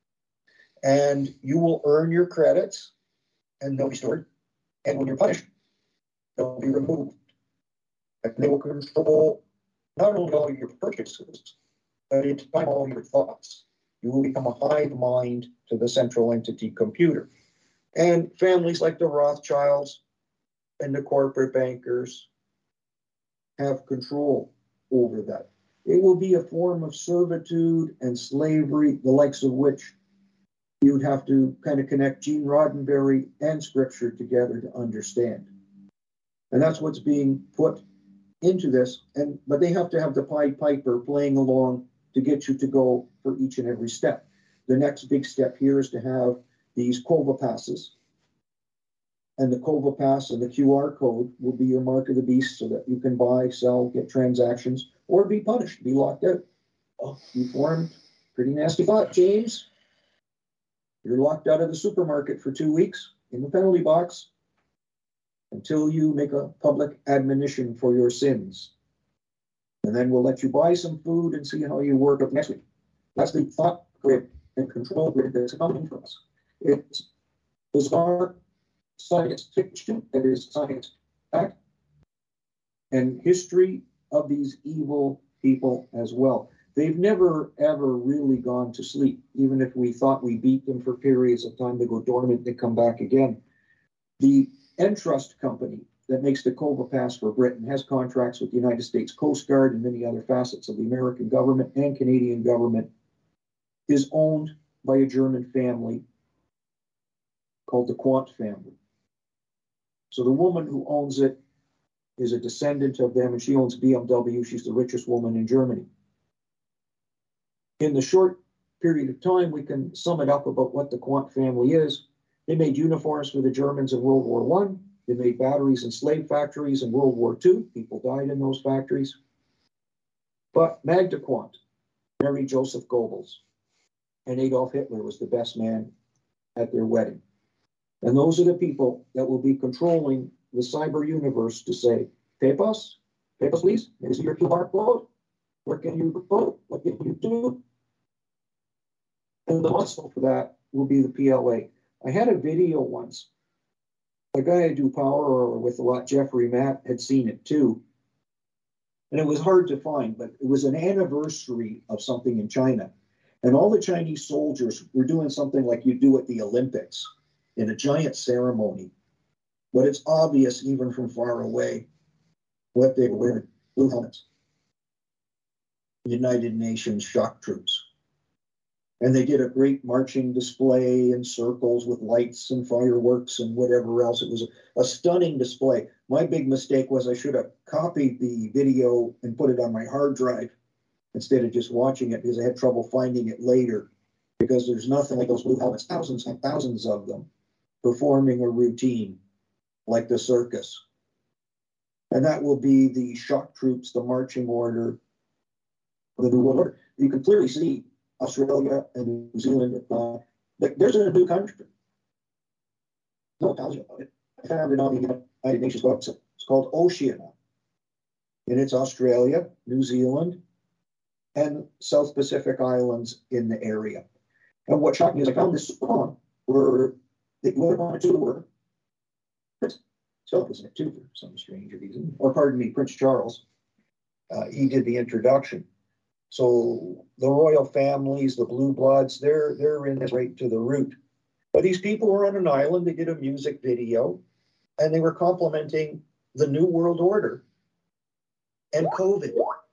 And you will earn your credits and they'll be stored. And when you're punished, they'll be removed. And they will control not only all your purchases, but in time all your thoughts. You will become a hive mind to the central entity computer. And families like the Rothschilds and the corporate bankers have control over that. It will be a form of servitude and slavery, the likes of which you would have to kind of connect Gene Roddenberry and Scripture together to understand. And that's what's being put into this. And but they have to have the Pied Piper playing along to get you to go for each and every step. The next big step here is to have these COVA passes. And the COVA pass and the Q R code will be your mark of the beast so that you can buy, sell, get transactions, or be punished, be locked out. Oh, you formed pretty nasty thought, James. You're locked out of the supermarket for two weeks in the penalty box until you make a public admonition for your sins. And then we'll let you buy some food and see how you work up next week. That's the thought grid and control grid that's coming from us. It's bizarre science fiction, that is science fact, and history of these evil people as well. They've never, ever really gone to sleep, even if we thought we beat them for periods of time. They go dormant, they come back again. The Entrust company that makes the COVA pass for Britain has contracts with the United States Coast Guard and many other facets of the American government and Canadian government, is owned by a German family called the Quant family. So the woman who owns it is a descendant of them, and she owns B M W. She's the richest woman in Germany. In the short period of time, we can sum it up about what the Quant family is. They made uniforms for the Germans in World War One. They made batteries in slave factories in World War Two. People died in those factories. But Magda Quant married Joseph Goebbels, and Adolf Hitler was the best man at their wedding. And those are the people that will be controlling the cyber universe to say, pay us, pay us please, here's your Q R code, where can you vote, what can you do? And the muscle for that will be the P L A. I had a video once. A guy I do power with a lot, Jeffrey Matt, had seen it too. And it was hard to find, but it was an anniversary of something in China. And all the Chinese soldiers were doing something like you do at the Olympics in a giant ceremony. But it's obvious, even from far away, what they were wearing. Blue helmets. United Nations shock troops. And they did a great marching display in circles with lights and fireworks and whatever else. It was a, a stunning display. My big mistake was I should have copied the video and put it on my hard drive instead of just watching it, because I had trouble finding it later, because there's nothing like those blue helmets, thousands and thousands of them, performing a routine like the circus. And that will be the shock troops, the marching order of the New World Order. You can clearly see Australia and New Zealand. Uh, there's a new country. No one tells you about it. I found it on the United Nations website. It's called Oceania. And it's Australia, New Zealand, and South Pacific Islands in the area. And what shocked me is I found this song where they went on a tour. Prince Philip was in it too for some strange reason. Or pardon me, Prince Charles. Uh, he did the introduction. So the royal families, the blue bloods, they're they're in this right to the root. But these people were on an island. They did a music video, and they were complimenting the New World Order and COVID,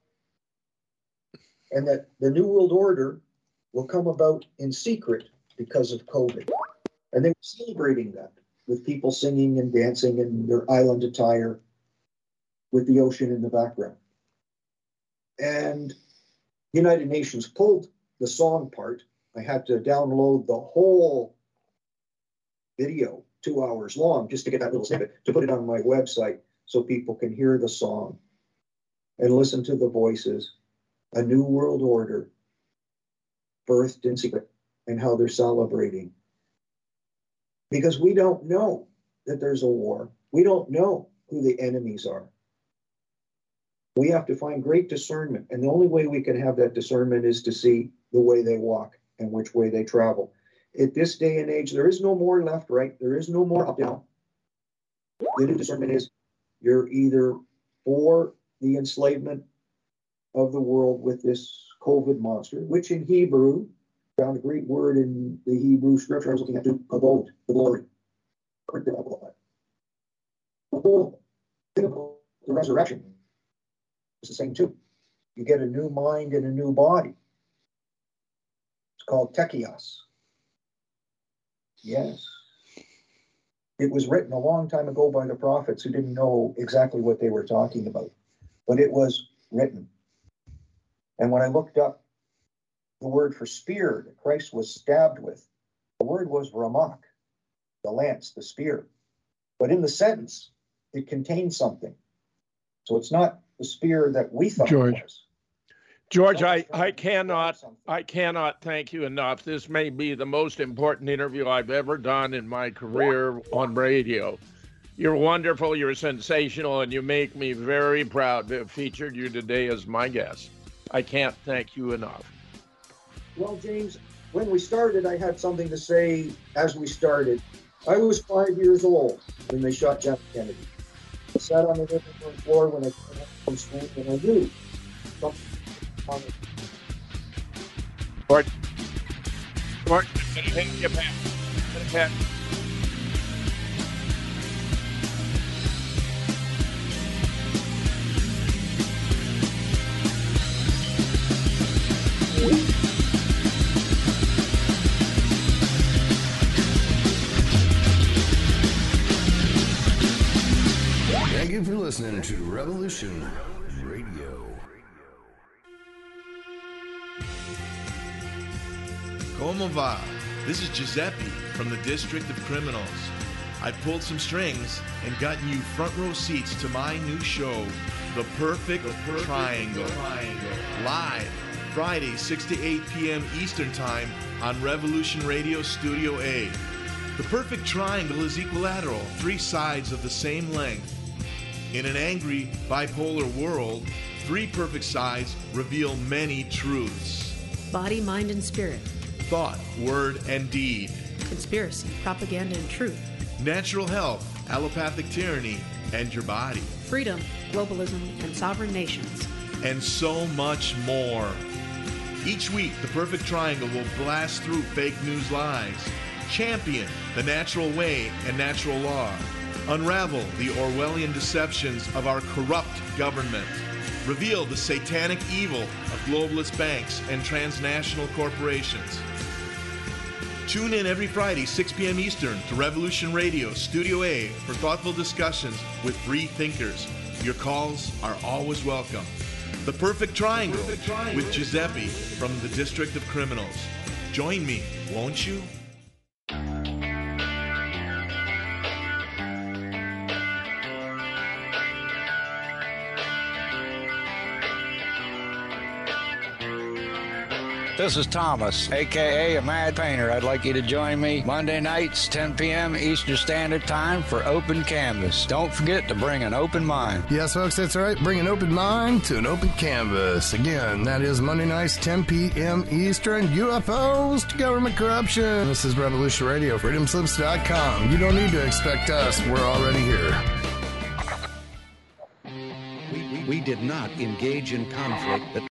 and that the New World Order will come about in secret because of COVID. And they were celebrating that with people singing and dancing in their island attire with the ocean in the background. And United Nations pulled the song part. I had to download the whole video, two hours long, just to get that little snippet, to put it on my website so people can hear the song and listen to the voices. A new world order, birthed in secret, and how they're celebrating. Because we don't know that there's a war. We don't know who the enemies are. We have to find great discernment. And the only way we can have that discernment is to see the way they walk and which way they travel. At this day and age, there is no more left, right? There is no more up, down. The discernment is you're either for the enslavement of the world with this COVID monster, which in Hebrew, found a great word in the Hebrew scripture I was looking at, to abode, the glory. The whole thing about the resurrection is the same too. You get a new mind and a new body. It's called tekios. Yes. It was written a long time ago by the prophets who didn't know exactly what they were talking about, but it was written. And when I looked up the word for spear that Christ was stabbed with, the word was ramach, the lance, the spear. But in the sentence, it contained something. So it's not the spear that we thought
George.
it was.
George, I, I cannot I cannot thank you enough. This may be the most important interview I've ever done in my career on radio. You're wonderful, you're sensational, and you make me very proud to have featured you today as my guest. I can't thank you enough.
Well, James, when we started, I had something to say as we started. I was five years old when they shot John Kennedy. I sat on the living room floor when I came home from school, and I knew something on it.
George, George, I'm going to take you back. I'm going to pass.
Thank you for listening to Revolution Radio.
Como va? This is Giuseppe from the District of Criminals. I pulled some strings and gotten you front row seats to my new show, The Perfect, the Perfect Triangle. Triangle. Live, Friday, six to eight p.m. Eastern Time on Revolution Radio Studio A. The Perfect Triangle is equilateral, three sides of the same length. In an angry, bipolar world, three perfect sides reveal many truths.
Body, mind, and spirit.
Thought, word, and deed.
Conspiracy, propaganda, and truth.
Natural health, allopathic tyranny, and your body.
Freedom, globalism, and sovereign nations.
And so much more. Each week, the Perfect Triangle will blast through fake news lies, champion the natural way and natural law, unravel the Orwellian deceptions of our corrupt government, reveal the satanic evil of globalist banks and transnational corporations. Tune in every Friday, six p.m. Eastern, to Revolution Radio Studio A for thoughtful discussions with free thinkers. Your calls are always welcome. The Perfect Triangle, the Perfect Triangle. With Giuseppe from the District of Criminals. Join me, won't you?
This is Thomas, a k a. a Mad Painter. I'd like you to join me Monday nights, ten p.m. Eastern Standard Time for Open Canvas. Don't forget to bring an open mind.
Yes, folks, that's right. Bring an open mind to an open canvas. Again, that is Monday nights, ten p.m. Eastern. U F Os to government corruption. This is Revolution Radio, freedom slips dot com. You don't need to expect us. We're already here.
We, we, we did not engage in conflict that